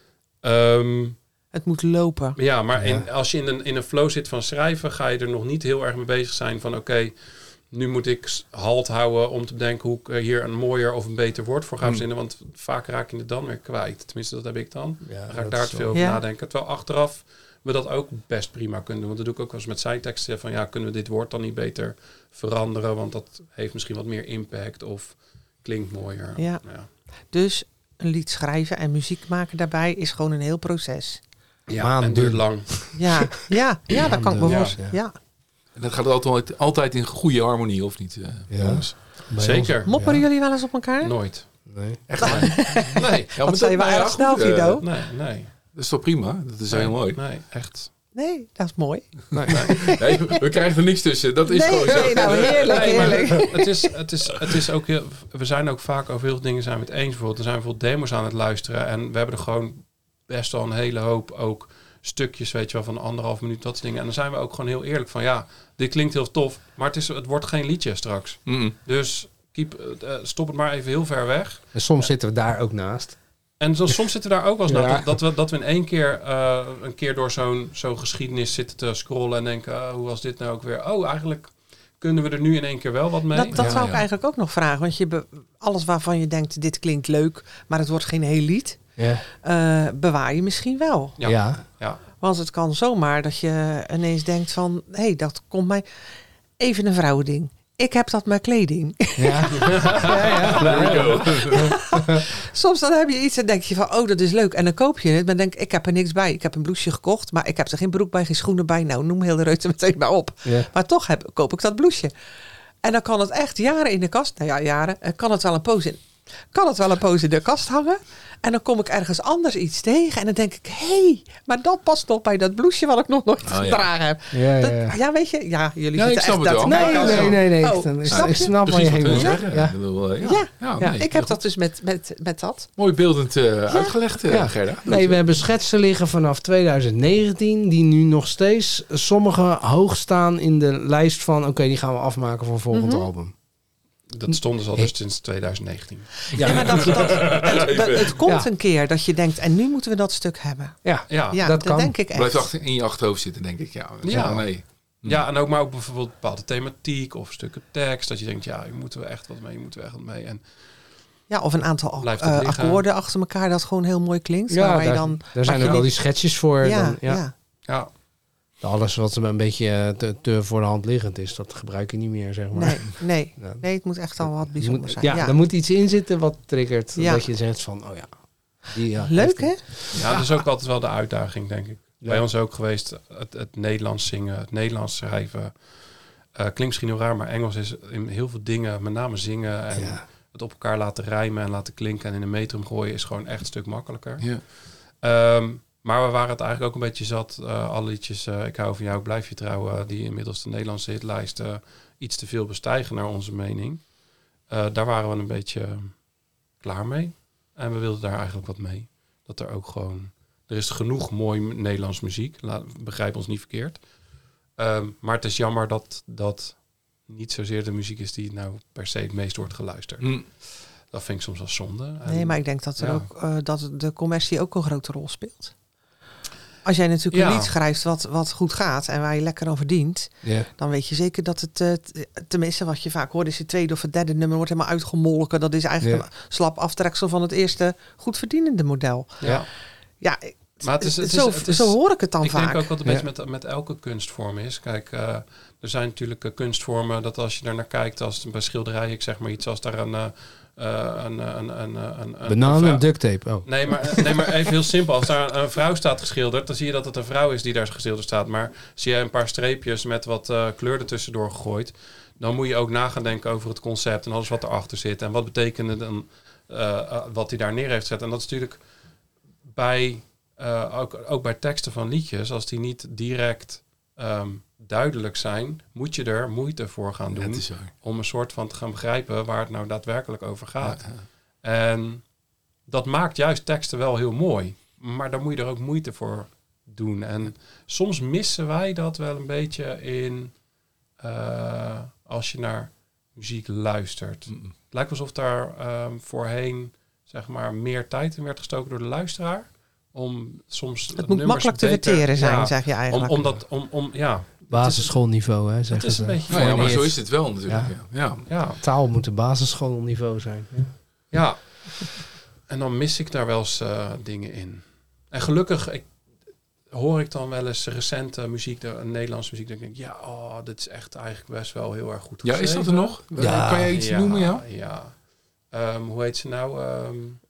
[SPEAKER 1] Um,
[SPEAKER 2] Het moet lopen.
[SPEAKER 1] ja, maar
[SPEAKER 4] Ja.
[SPEAKER 1] in, als je in een, in een flow zit van schrijven... ga je er nog niet heel erg mee bezig zijn van... oké, okay, nu moet ik s- halt houden om te bedenken... hoe ik uh, hier een mooier of een beter woord voor ga
[SPEAKER 3] Hmm.
[SPEAKER 1] verzinnen. Want vaak raak je het dan weer kwijt. Tenminste, dat heb ik dan.
[SPEAKER 4] Ja,
[SPEAKER 1] Dan ga
[SPEAKER 4] dat
[SPEAKER 1] ik daar
[SPEAKER 4] is
[SPEAKER 1] te
[SPEAKER 4] wel-
[SPEAKER 1] veel over
[SPEAKER 2] Ja.
[SPEAKER 1] nadenken. Terwijl achteraf we dat ook best prima kunnen doen. Want dat doe ik ook wel eens met zijn teksten. Van ja, kunnen we dit woord dan niet beter veranderen? Want dat heeft misschien wat meer impact of klinkt mooier.
[SPEAKER 2] Ja.
[SPEAKER 1] Ja,
[SPEAKER 2] Dus een lied schrijven en muziek maken daarbij is gewoon een heel proces.
[SPEAKER 1] ja
[SPEAKER 4] Maanden.
[SPEAKER 1] en duurt lang.
[SPEAKER 2] Ja, ja, ja, dat kan ik me
[SPEAKER 4] Ja,
[SPEAKER 2] voorstellen. Ja.
[SPEAKER 3] En dat gaat altijd, altijd in goede harmonie, of niet? Uh,
[SPEAKER 4] Ja.
[SPEAKER 3] jongens?
[SPEAKER 4] Bij
[SPEAKER 1] Zeker.
[SPEAKER 4] ons-
[SPEAKER 2] Mopperen
[SPEAKER 4] ja.
[SPEAKER 2] jullie wel eens op elkaar?
[SPEAKER 1] Nooit.
[SPEAKER 4] Nee.
[SPEAKER 3] Echt waar?
[SPEAKER 1] Nee,
[SPEAKER 3] Ja,
[SPEAKER 2] Dat zei je wel
[SPEAKER 3] nou ja,
[SPEAKER 2] erg snel,
[SPEAKER 3] goed, eh,
[SPEAKER 2] Guido.
[SPEAKER 1] nee, nee.
[SPEAKER 3] Dat is toch prima? Dat is heel mooi.
[SPEAKER 1] Nee, echt.
[SPEAKER 2] Nee, dat is mooi.
[SPEAKER 1] Nee,
[SPEAKER 3] Nee, we krijgen er niks tussen. Dat is
[SPEAKER 2] Nee,
[SPEAKER 3] gewoon zo.
[SPEAKER 2] nee, nou, heerlijk,
[SPEAKER 1] Nee, maar
[SPEAKER 2] heerlijk.
[SPEAKER 1] het is, het is, het is ook heel, we zijn ook vaak over heel veel dingen zijn we het eens. Bijvoorbeeld, er zijn bijvoorbeeld demos aan het luisteren. En we hebben er gewoon best wel een hele hoop ook stukjes, weet je wel, van anderhalf minuut, dat soort dingen. En dan zijn we ook gewoon heel eerlijk van, ja, dit klinkt heel tof, maar het, is, het wordt geen liedje straks.
[SPEAKER 3] Mm-mm.
[SPEAKER 1] Dus keep, uh, stop het maar even heel ver weg.
[SPEAKER 4] En soms zitten we daar ook naast.
[SPEAKER 1] En zo, soms zitten we daar ook wel eens
[SPEAKER 4] Ja.
[SPEAKER 1] naar, dat, dat, we, dat we in één keer, uh, een keer door zo'n zo'n geschiedenis zitten te scrollen en denken, uh, hoe was dit nou ook weer? Oh, eigenlijk kunnen we er nu in één keer wel wat mee.
[SPEAKER 2] Dat, dat
[SPEAKER 3] Ja,
[SPEAKER 2] zou ik
[SPEAKER 3] ja.
[SPEAKER 2] eigenlijk ook nog vragen. Want je be- alles waarvan je denkt, dit klinkt leuk, maar het wordt geen heel lied,
[SPEAKER 4] Ja.
[SPEAKER 2] uh, bewaar je misschien wel.
[SPEAKER 1] Ja.
[SPEAKER 4] Ja.
[SPEAKER 1] Ja.
[SPEAKER 2] Want het kan zomaar dat je ineens denkt van, hé, hey, dat komt mij... even een vrouwending. Ik heb dat met kleding.
[SPEAKER 4] Ja. ja, ja.
[SPEAKER 3] There we go.
[SPEAKER 2] Soms dan heb je iets en denk je van, oh, dat is leuk. En dan koop je het. Maar denk ik heb er niks bij. Ik heb een blouseje gekocht, maar ik heb er geen broek bij, geen schoenen bij. Nou, noem heel de reuter meteen maar op.
[SPEAKER 4] Ja.
[SPEAKER 2] Maar toch heb, koop ik dat blouseje. En dan kan het echt jaren in de kast, nou ja, jaren, kan het wel een poos in, kan het wel een poos in de kast hangen. En dan kom ik ergens anders iets tegen. En dan denk ik, hé, hey, maar dat past nog bij dat blouseje wat ik nog nooit
[SPEAKER 3] ja.
[SPEAKER 2] gedragen heb.
[SPEAKER 4] Ja, ja,
[SPEAKER 2] Dat-
[SPEAKER 4] ja.
[SPEAKER 2] ja, weet je, ja, jullie
[SPEAKER 3] Ja, ik
[SPEAKER 2] zitten
[SPEAKER 3] snap
[SPEAKER 2] echt
[SPEAKER 3] het
[SPEAKER 2] dat
[SPEAKER 3] wel.
[SPEAKER 2] te
[SPEAKER 4] Nee,
[SPEAKER 2] kijken als-
[SPEAKER 4] nee, nee. nee.
[SPEAKER 2] Oh,
[SPEAKER 4] Ik,
[SPEAKER 2] snap
[SPEAKER 4] ik
[SPEAKER 2] je?
[SPEAKER 4] snap waar
[SPEAKER 3] Precies
[SPEAKER 4] je
[SPEAKER 3] wat
[SPEAKER 4] heen
[SPEAKER 3] we
[SPEAKER 4] wil.
[SPEAKER 3] zeggen.
[SPEAKER 4] Ja.
[SPEAKER 3] Ik bedoel, eh, ja.
[SPEAKER 2] Ja.
[SPEAKER 3] Ja,
[SPEAKER 2] Ja,
[SPEAKER 3] nee,
[SPEAKER 2] ik heb dat dus met, met, met dat.
[SPEAKER 3] Mooi beeldend uh, uitgelegd, uh,
[SPEAKER 4] Ja.
[SPEAKER 3] Gerda.
[SPEAKER 4] Nee, we hebben schetsen liggen vanaf twintig negentien... die nu nog steeds sommige hoog staan in de lijst van... oké, die gaan we afmaken voor volgend
[SPEAKER 2] Mhm.
[SPEAKER 4] album.
[SPEAKER 1] Dat stonden ze al dus sinds twintig negentien.
[SPEAKER 2] Ja, maar dat, dat, het, het, het komt
[SPEAKER 4] Ja.
[SPEAKER 2] een keer dat je denkt, en nu moeten we dat stuk hebben.
[SPEAKER 4] Ja,
[SPEAKER 1] Ja,
[SPEAKER 2] Ja,
[SPEAKER 4] dat
[SPEAKER 2] dat,
[SPEAKER 4] kan.
[SPEAKER 2] denk ik echt.
[SPEAKER 3] Blijft achter, in je achterhoofd zitten, denk ik. Ja,
[SPEAKER 1] Ja.
[SPEAKER 3] nee.
[SPEAKER 1] ja, en ook maar ook bijvoorbeeld bepaalde thematiek of stukken tekst. Dat je denkt, ja, hier moeten we echt wat mee, hier moeten we echt wat mee. En
[SPEAKER 2] Ja, of een aantal
[SPEAKER 1] Blijft het
[SPEAKER 2] uh,
[SPEAKER 1] liggen.
[SPEAKER 2] akkoorden achter elkaar dat gewoon heel mooi klinkt.
[SPEAKER 4] ja
[SPEAKER 2] waar je
[SPEAKER 4] daar,
[SPEAKER 2] dan,
[SPEAKER 4] daar zijn
[SPEAKER 2] waar
[SPEAKER 4] ook
[SPEAKER 2] je
[SPEAKER 4] al die
[SPEAKER 2] niet-
[SPEAKER 4] schetsjes voor.
[SPEAKER 2] Ja,
[SPEAKER 4] Dan, ja.
[SPEAKER 2] ja.
[SPEAKER 1] ja,
[SPEAKER 4] Alles wat een beetje eh, te, te voor de hand liggend is, dat gebruik je niet meer, zeg maar.
[SPEAKER 2] Nee, nee,
[SPEAKER 4] Ja.
[SPEAKER 2] nee, het moet echt al wat
[SPEAKER 4] Je
[SPEAKER 2] bijzonder
[SPEAKER 4] moet-
[SPEAKER 2] zijn.
[SPEAKER 4] ja,
[SPEAKER 2] Ja,
[SPEAKER 4] er moet iets in zitten wat triggert.
[SPEAKER 2] Ja.
[SPEAKER 4] Dat je zegt van, oh ja. Die, ja
[SPEAKER 2] Leuk,
[SPEAKER 4] heeft
[SPEAKER 2] hè?
[SPEAKER 4] het.
[SPEAKER 1] ja, dat is ook altijd wel de uitdaging, denk ik.
[SPEAKER 4] Ja.
[SPEAKER 1] Bij ons ook geweest, het, het Nederlands zingen, het Nederlands schrijven. Uh, klinkt misschien heel raar, maar Engels is in heel veel dingen, met name zingen en
[SPEAKER 4] Ja.
[SPEAKER 1] het op elkaar laten rijmen en laten klinken en in een metrum gooien is gewoon echt een stuk makkelijker.
[SPEAKER 3] Ja.
[SPEAKER 1] Um, maar we waren het eigenlijk ook een beetje zat. Uh, alle liedjes, uh, Ik hou van jou, blijf je trouwen, die inmiddels de Nederlandse hitlijst uh, iets te veel bestijgen naar onze mening. Uh, daar waren we een beetje klaar mee. En we wilden daar eigenlijk wat mee. Dat er ook gewoon... Er is genoeg mooi Nederlands muziek. Laat, begrijp ons niet verkeerd. Um, maar het is jammer dat dat niet zozeer de muziek is die nou per se het meest wordt geluisterd.
[SPEAKER 3] Hm.
[SPEAKER 1] Dat vind ik soms wel zonde. En,
[SPEAKER 2] Nee, maar ik denk dat, er
[SPEAKER 1] ja.
[SPEAKER 2] ook, uh, dat de commercie ook een grote rol speelt. Als jij natuurlijk
[SPEAKER 1] Ja.
[SPEAKER 2] een lied schrijft wat, wat goed gaat en waar je lekker aan verdient,
[SPEAKER 4] Ja.
[SPEAKER 2] dan weet je zeker dat het, uh, t- tenminste wat je vaak hoort, is het tweede of het derde nummer wordt helemaal uitgemolken. Dat is eigenlijk
[SPEAKER 4] Ja.
[SPEAKER 2] een slap aftreksel van het eerste goed verdienende model.
[SPEAKER 1] Ja.
[SPEAKER 2] Ja,
[SPEAKER 1] Maar het is, het is,
[SPEAKER 2] zo,
[SPEAKER 1] het is-
[SPEAKER 2] zo hoor ik het dan
[SPEAKER 1] ik
[SPEAKER 2] vaak.
[SPEAKER 1] denk ook wat een
[SPEAKER 4] Ja.
[SPEAKER 1] beetje met, met elke kunstvorm is. Kijk, uh, er zijn natuurlijk uh, kunstvormen dat als je daar naar kijkt, als het bij schilderijen, ik zeg maar iets, als daar een... Uh, uh, een, een, een, een, een
[SPEAKER 4] Bananen
[SPEAKER 1] een
[SPEAKER 4] en duct tape. Oh.
[SPEAKER 1] Nee maar, nee, maar even heel simpel. Als daar een vrouw staat geschilderd, dan zie je dat het een vrouw is die daar geschilderd staat. Maar zie je een paar streepjes met wat uh, kleur ertussendoor gegooid, dan moet je ook na gaan denken over het concept en alles wat erachter zit. En wat betekende dan uh, uh, wat hij daar neer heeft gezet. En dat is natuurlijk bij, uh, ook, ook bij teksten van liedjes, als die niet direct um, duidelijk zijn, moet je er moeite voor gaan doen
[SPEAKER 3] Ja, het is waar.
[SPEAKER 1] om een soort van te gaan begrijpen waar het nou daadwerkelijk over gaat.
[SPEAKER 3] Ja,
[SPEAKER 1] En dat maakt juist teksten wel heel mooi. Maar dan moet je er ook moeite voor doen. En soms missen wij dat wel een beetje in uh, als je naar muziek luistert.
[SPEAKER 3] Mm.
[SPEAKER 1] Het lijkt alsof daar um, voorheen zeg maar meer tijd in werd gestoken door de luisteraar. Om soms
[SPEAKER 2] Het moet
[SPEAKER 1] nummers
[SPEAKER 2] makkelijk te
[SPEAKER 1] beter-
[SPEAKER 2] verteren zijn,
[SPEAKER 1] ja,
[SPEAKER 2] zeg je
[SPEAKER 1] om,
[SPEAKER 2] eigenlijk.
[SPEAKER 1] om dat, om, om, ja.
[SPEAKER 4] Basisschoolniveau, hè,
[SPEAKER 1] Het
[SPEAKER 4] zeggen
[SPEAKER 1] is
[SPEAKER 4] ze.
[SPEAKER 1] een beetje
[SPEAKER 3] Nou ja, maar
[SPEAKER 1] voor-
[SPEAKER 3] zo is het wel natuurlijk. Ja. Ja.
[SPEAKER 1] Ja,
[SPEAKER 4] Taal moet een basisschoolniveau zijn. Ja.
[SPEAKER 1] ja. En dan mis ik daar wel eens uh, dingen in. En gelukkig ik, hoor ik dan wel eens recente muziek, de, Nederlandse muziek, dat ik denk, ja, oh, dit is echt eigenlijk best wel heel erg goed
[SPEAKER 3] Ja,
[SPEAKER 1] geschreven.
[SPEAKER 3] is dat er nog?
[SPEAKER 4] Ja.
[SPEAKER 3] Kan jij iets
[SPEAKER 1] ja,
[SPEAKER 3] noemen, ja?
[SPEAKER 1] Ja. Um, hoe heet ze nou? Um,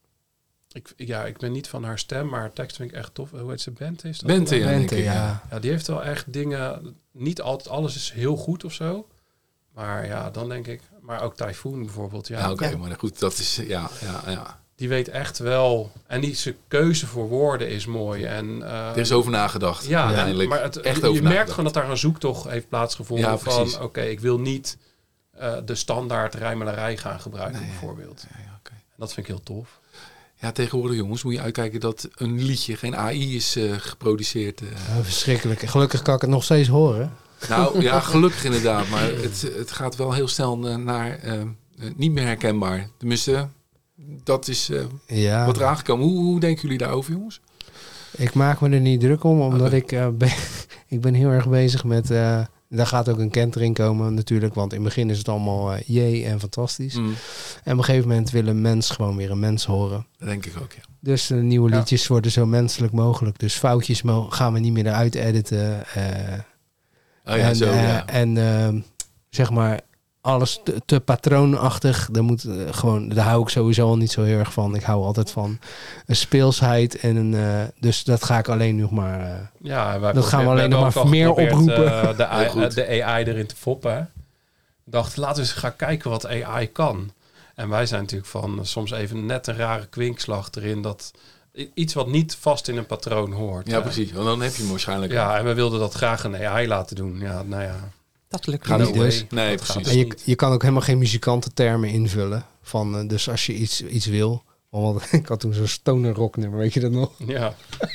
[SPEAKER 1] ik, ja, ik ben niet van haar stem, maar haar tekst vind ik echt tof. Hoe heet ze? Bente is dat?
[SPEAKER 3] Bente, ja,
[SPEAKER 4] Bente,
[SPEAKER 3] denk ik,
[SPEAKER 4] ja.
[SPEAKER 3] ja.
[SPEAKER 1] Ja, die heeft wel echt dingen, niet altijd alles is heel goed of zo. Maar ja, dan denk ik, maar ook Typhoon bijvoorbeeld. Ja,
[SPEAKER 3] Ja, oké,
[SPEAKER 2] Ja.
[SPEAKER 3] maar goed, dat is, ja, ja, ja.
[SPEAKER 1] die weet echt wel. En die zijn keuze voor woorden is mooi. En, uh,
[SPEAKER 3] Er is over nagedacht,
[SPEAKER 1] ja, en-
[SPEAKER 3] uiteindelijk.
[SPEAKER 1] maar het,
[SPEAKER 3] Echt
[SPEAKER 1] je,
[SPEAKER 3] over
[SPEAKER 1] je merkt
[SPEAKER 3] nagedacht.
[SPEAKER 1] gewoon dat daar een zoektocht heeft plaatsgevonden.
[SPEAKER 3] Ja,
[SPEAKER 1] van,
[SPEAKER 3] precies.
[SPEAKER 1] oké, okay, ik wil niet uh, de standaard rijmelarij gaan gebruiken,
[SPEAKER 3] Nee,
[SPEAKER 1] bijvoorbeeld.
[SPEAKER 3] Ja, ja, oké.
[SPEAKER 1] En dat vind ik heel tof.
[SPEAKER 3] Ja, tegenwoordig jongens moet je uitkijken dat een liedje geen A I is uh, geproduceerd. Uh.
[SPEAKER 4] Ja, verschrikkelijk. Gelukkig kan ik het nog steeds horen.
[SPEAKER 3] Nou ja, gelukkig inderdaad. Maar het, het gaat wel heel snel uh, naar uh, uh, niet meer herkenbaar. Tenminste, dat is uh,
[SPEAKER 4] Ja.
[SPEAKER 3] wat er aangekomen. Hoe, hoe denken jullie daarover, jongens?
[SPEAKER 4] Ik maak me er niet druk om, omdat
[SPEAKER 3] Oké.
[SPEAKER 4] ik, uh, ben, ik ben heel erg bezig met... Uh, daar gaat ook een kentering komen natuurlijk, want in het begin is het allemaal uh, jee en fantastisch.
[SPEAKER 3] Mm,
[SPEAKER 4] En op een gegeven moment wil een mens gewoon weer een mens horen.
[SPEAKER 3] dat denk ik ook, ja.
[SPEAKER 4] Dus de nieuwe
[SPEAKER 1] Ja.
[SPEAKER 4] liedjes worden zo menselijk mogelijk. Dus foutjes mo- gaan we niet meer eruit editen. Uh,
[SPEAKER 3] Oh ja,
[SPEAKER 4] en
[SPEAKER 3] zo,
[SPEAKER 4] eh,
[SPEAKER 3] ja.
[SPEAKER 4] en uh, zeg maar, alles te, te patroonachtig. Daar, moet, uh, gewoon, daar hou ik sowieso al niet zo heel erg van. Ik hou altijd van een speelsheid. En een, uh, dus dat ga ik alleen nog maar... Uh,
[SPEAKER 1] ja, wij
[SPEAKER 4] dat gaan we alleen nog maar
[SPEAKER 1] ook
[SPEAKER 4] meer oproepen.
[SPEAKER 1] Uh, de, A I, de A I erin te foppen. Hè? Dacht, laten we eens gaan kijken wat A I kan. En wij zijn natuurlijk van uh, soms even net een rare kwinkslag erin. Dat iets wat niet vast in een patroon hoort.
[SPEAKER 3] Ja,
[SPEAKER 1] hè?
[SPEAKER 3] precies. Want dan heb je hem waarschijnlijk...
[SPEAKER 1] Ja, en we wilden dat graag een A I laten doen. Ja, nou ja...
[SPEAKER 2] Dat lukt
[SPEAKER 4] Gaat
[SPEAKER 2] niet.
[SPEAKER 4] niet dus.
[SPEAKER 3] Nee,
[SPEAKER 1] dat
[SPEAKER 3] precies.
[SPEAKER 1] dus
[SPEAKER 4] en je,
[SPEAKER 1] niet.
[SPEAKER 4] je kan ook helemaal geen muzikantentermen invullen. Van, uh, dus als je iets, iets wil... Want ik had toen zo'n stoner rock nummer, weet je dat nog?
[SPEAKER 1] Ja.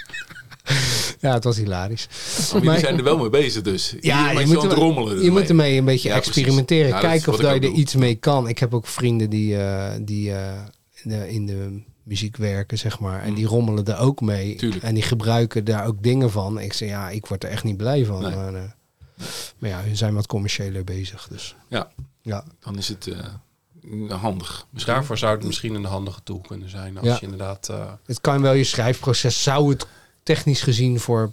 [SPEAKER 4] Ja, het was hilarisch.
[SPEAKER 3] Maar jullie zijn er wel mee bezig dus.
[SPEAKER 4] Ja, je,
[SPEAKER 3] je
[SPEAKER 4] moet,
[SPEAKER 3] moet
[SPEAKER 4] er,
[SPEAKER 3] rommelen.
[SPEAKER 4] je moet ermee een beetje
[SPEAKER 3] ja,
[SPEAKER 4] experimenteren.
[SPEAKER 3] Ja,
[SPEAKER 4] Kijken of
[SPEAKER 3] dat
[SPEAKER 4] dat
[SPEAKER 3] ik
[SPEAKER 4] je er
[SPEAKER 3] doe.
[SPEAKER 4] iets mee kan. Ik heb ook vrienden die, uh, die uh, in, de, in de muziek werken, zeg maar. En die rommelen er ook mee.
[SPEAKER 3] Tuurlijk.
[SPEAKER 4] En die gebruiken daar ook dingen van. Ik zeg, ja, ik word er echt niet blij van.
[SPEAKER 3] Nee.
[SPEAKER 4] Maar, uh, maar ja, hun zijn wat commerciëler bezig. Dus.
[SPEAKER 3] Ja.
[SPEAKER 4] Ja.
[SPEAKER 3] Dan is het uh, handig. Misschien.
[SPEAKER 1] Daarvoor zou het misschien een handige tool kunnen zijn. Als
[SPEAKER 4] Ja.
[SPEAKER 1] je inderdaad... Uh,
[SPEAKER 4] Het kan wel je schrijfproces, zou het technisch gezien voor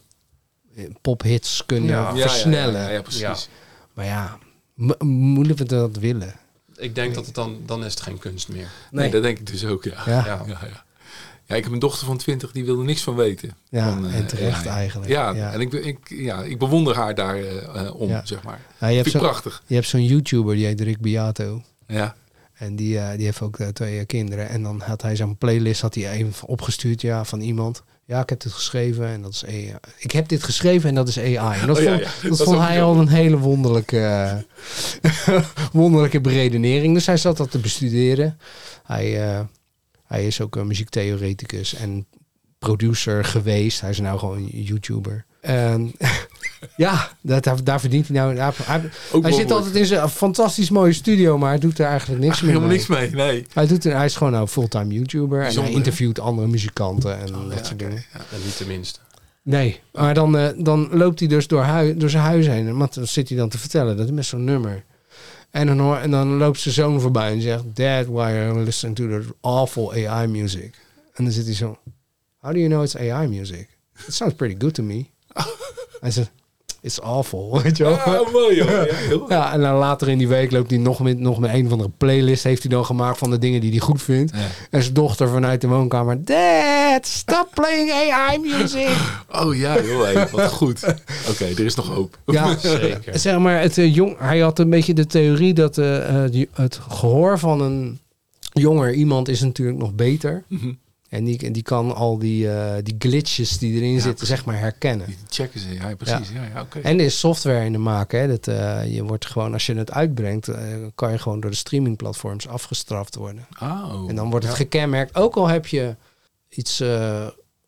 [SPEAKER 4] pophits kunnen
[SPEAKER 1] Ja.
[SPEAKER 4] versnellen.
[SPEAKER 3] Ja, ja, ja, ja, precies.
[SPEAKER 1] Ja.
[SPEAKER 4] Maar ja, m- moeten we dat willen?
[SPEAKER 1] ik denk dat het dan... Dan is het geen kunst meer.
[SPEAKER 3] Nee,
[SPEAKER 4] Nee.
[SPEAKER 3] dat denk ik dus ook, ja.
[SPEAKER 4] Ja.
[SPEAKER 1] Ja.
[SPEAKER 3] Ja, ja. Ja, ik heb een dochter van twintig, die wilde niks van weten.
[SPEAKER 4] Ja,
[SPEAKER 3] van, uh,
[SPEAKER 4] en terecht
[SPEAKER 3] A I.
[SPEAKER 4] eigenlijk.
[SPEAKER 3] Ja,
[SPEAKER 4] Ja.
[SPEAKER 3] en ik, be- ik, ja, ik bewonder haar daar uh, uh, om,
[SPEAKER 4] Ja.
[SPEAKER 3] zeg maar.
[SPEAKER 4] Nou, je, hebt
[SPEAKER 3] Vind ik
[SPEAKER 4] zo,
[SPEAKER 3] prachtig.
[SPEAKER 4] je hebt zo'n YouTuber, die heet Rick Beato.
[SPEAKER 3] Ja.
[SPEAKER 4] En die, uh, die heeft ook uh, twee uh, kinderen. En dan had hij zo'n playlist had hij even opgestuurd ja, van iemand. Ja, ik heb dit geschreven en dat is A I. Ik heb dit geschreven en dat is A I. En dat
[SPEAKER 3] Oh, ja,
[SPEAKER 4] vond,
[SPEAKER 3] ja.
[SPEAKER 4] dat
[SPEAKER 3] Dat is
[SPEAKER 4] vond
[SPEAKER 3] ook
[SPEAKER 4] hij
[SPEAKER 3] zo.
[SPEAKER 4] al een hele wonderlijke, uh, wonderlijke beredenering. Dus hij zat dat te bestuderen. Hij, uh, hij is ook een muziektheoreticus en producer geweest. Hij is nou gewoon een YouTuber. En ja, dat, daar, daar verdient hij nou... Hij, hij,
[SPEAKER 3] Ook
[SPEAKER 4] hij zit
[SPEAKER 3] wonderlijk.
[SPEAKER 4] altijd in zijn fantastisch mooie studio, maar hij doet er eigenlijk niks meer
[SPEAKER 3] Helemaal
[SPEAKER 4] mee.
[SPEAKER 3] niks mee, nee.
[SPEAKER 4] Hij, doet er, hij is gewoon nou fulltime YouTuber en
[SPEAKER 3] Bijzonder,
[SPEAKER 4] hij interviewt andere muzikanten en
[SPEAKER 3] Oh,
[SPEAKER 4] dat
[SPEAKER 3] ja,
[SPEAKER 4] soort
[SPEAKER 3] oké.
[SPEAKER 4] dingen.
[SPEAKER 3] Ja.
[SPEAKER 1] En niet tenminste.
[SPEAKER 4] Nee, maar dan, uh, dan loopt hij dus door, hui, door zijn huis heen. Want dan zit hij dan te vertellen, dat is met zo'n nummer. En dan, hoor, en dan loopt zijn zoon voorbij en zegt... Dad, why are you listening to the awful A I music? En dan zit hij zo... How do you know it's A I music? It sounds pretty good to me. Hij zegt... It's awful, weet je wel.
[SPEAKER 3] Ah, mooi joh. Ja, heel
[SPEAKER 4] Ja, en dan later in die week loopt hij nog met, nog met een of andere playlist... heeft hij dan gemaakt van de dingen die hij goed vindt.
[SPEAKER 3] Ja.
[SPEAKER 4] En zijn dochter vanuit de woonkamer... Dad, stop playing A I music.
[SPEAKER 3] Oh ja, joh, hey, wat goed. Oké, okay, er is nog hoop.
[SPEAKER 4] Ja,
[SPEAKER 1] Zeker.
[SPEAKER 4] zeg maar, het, uh, jong, hij had een beetje de theorie dat uh, uh, die, het gehoor van een jonger iemand is natuurlijk nog beter.
[SPEAKER 3] Mhm.
[SPEAKER 4] En die, die kan al die, uh, die glitches die erin
[SPEAKER 3] Ja,
[SPEAKER 4] zitten,
[SPEAKER 3] precies.
[SPEAKER 4] zeg maar, herkennen.
[SPEAKER 3] Die checken ze, ja, precies. Ja, ja, oké.
[SPEAKER 4] En er is software in de maak. Hè, dat, uh, je wordt gewoon, als je het uitbrengt, uh, kan je gewoon door de streamingplatforms afgestraft worden.
[SPEAKER 3] Oh.
[SPEAKER 4] En dan wordt het
[SPEAKER 1] Ja.
[SPEAKER 4] gekenmerkt. Ook al heb je iets uh,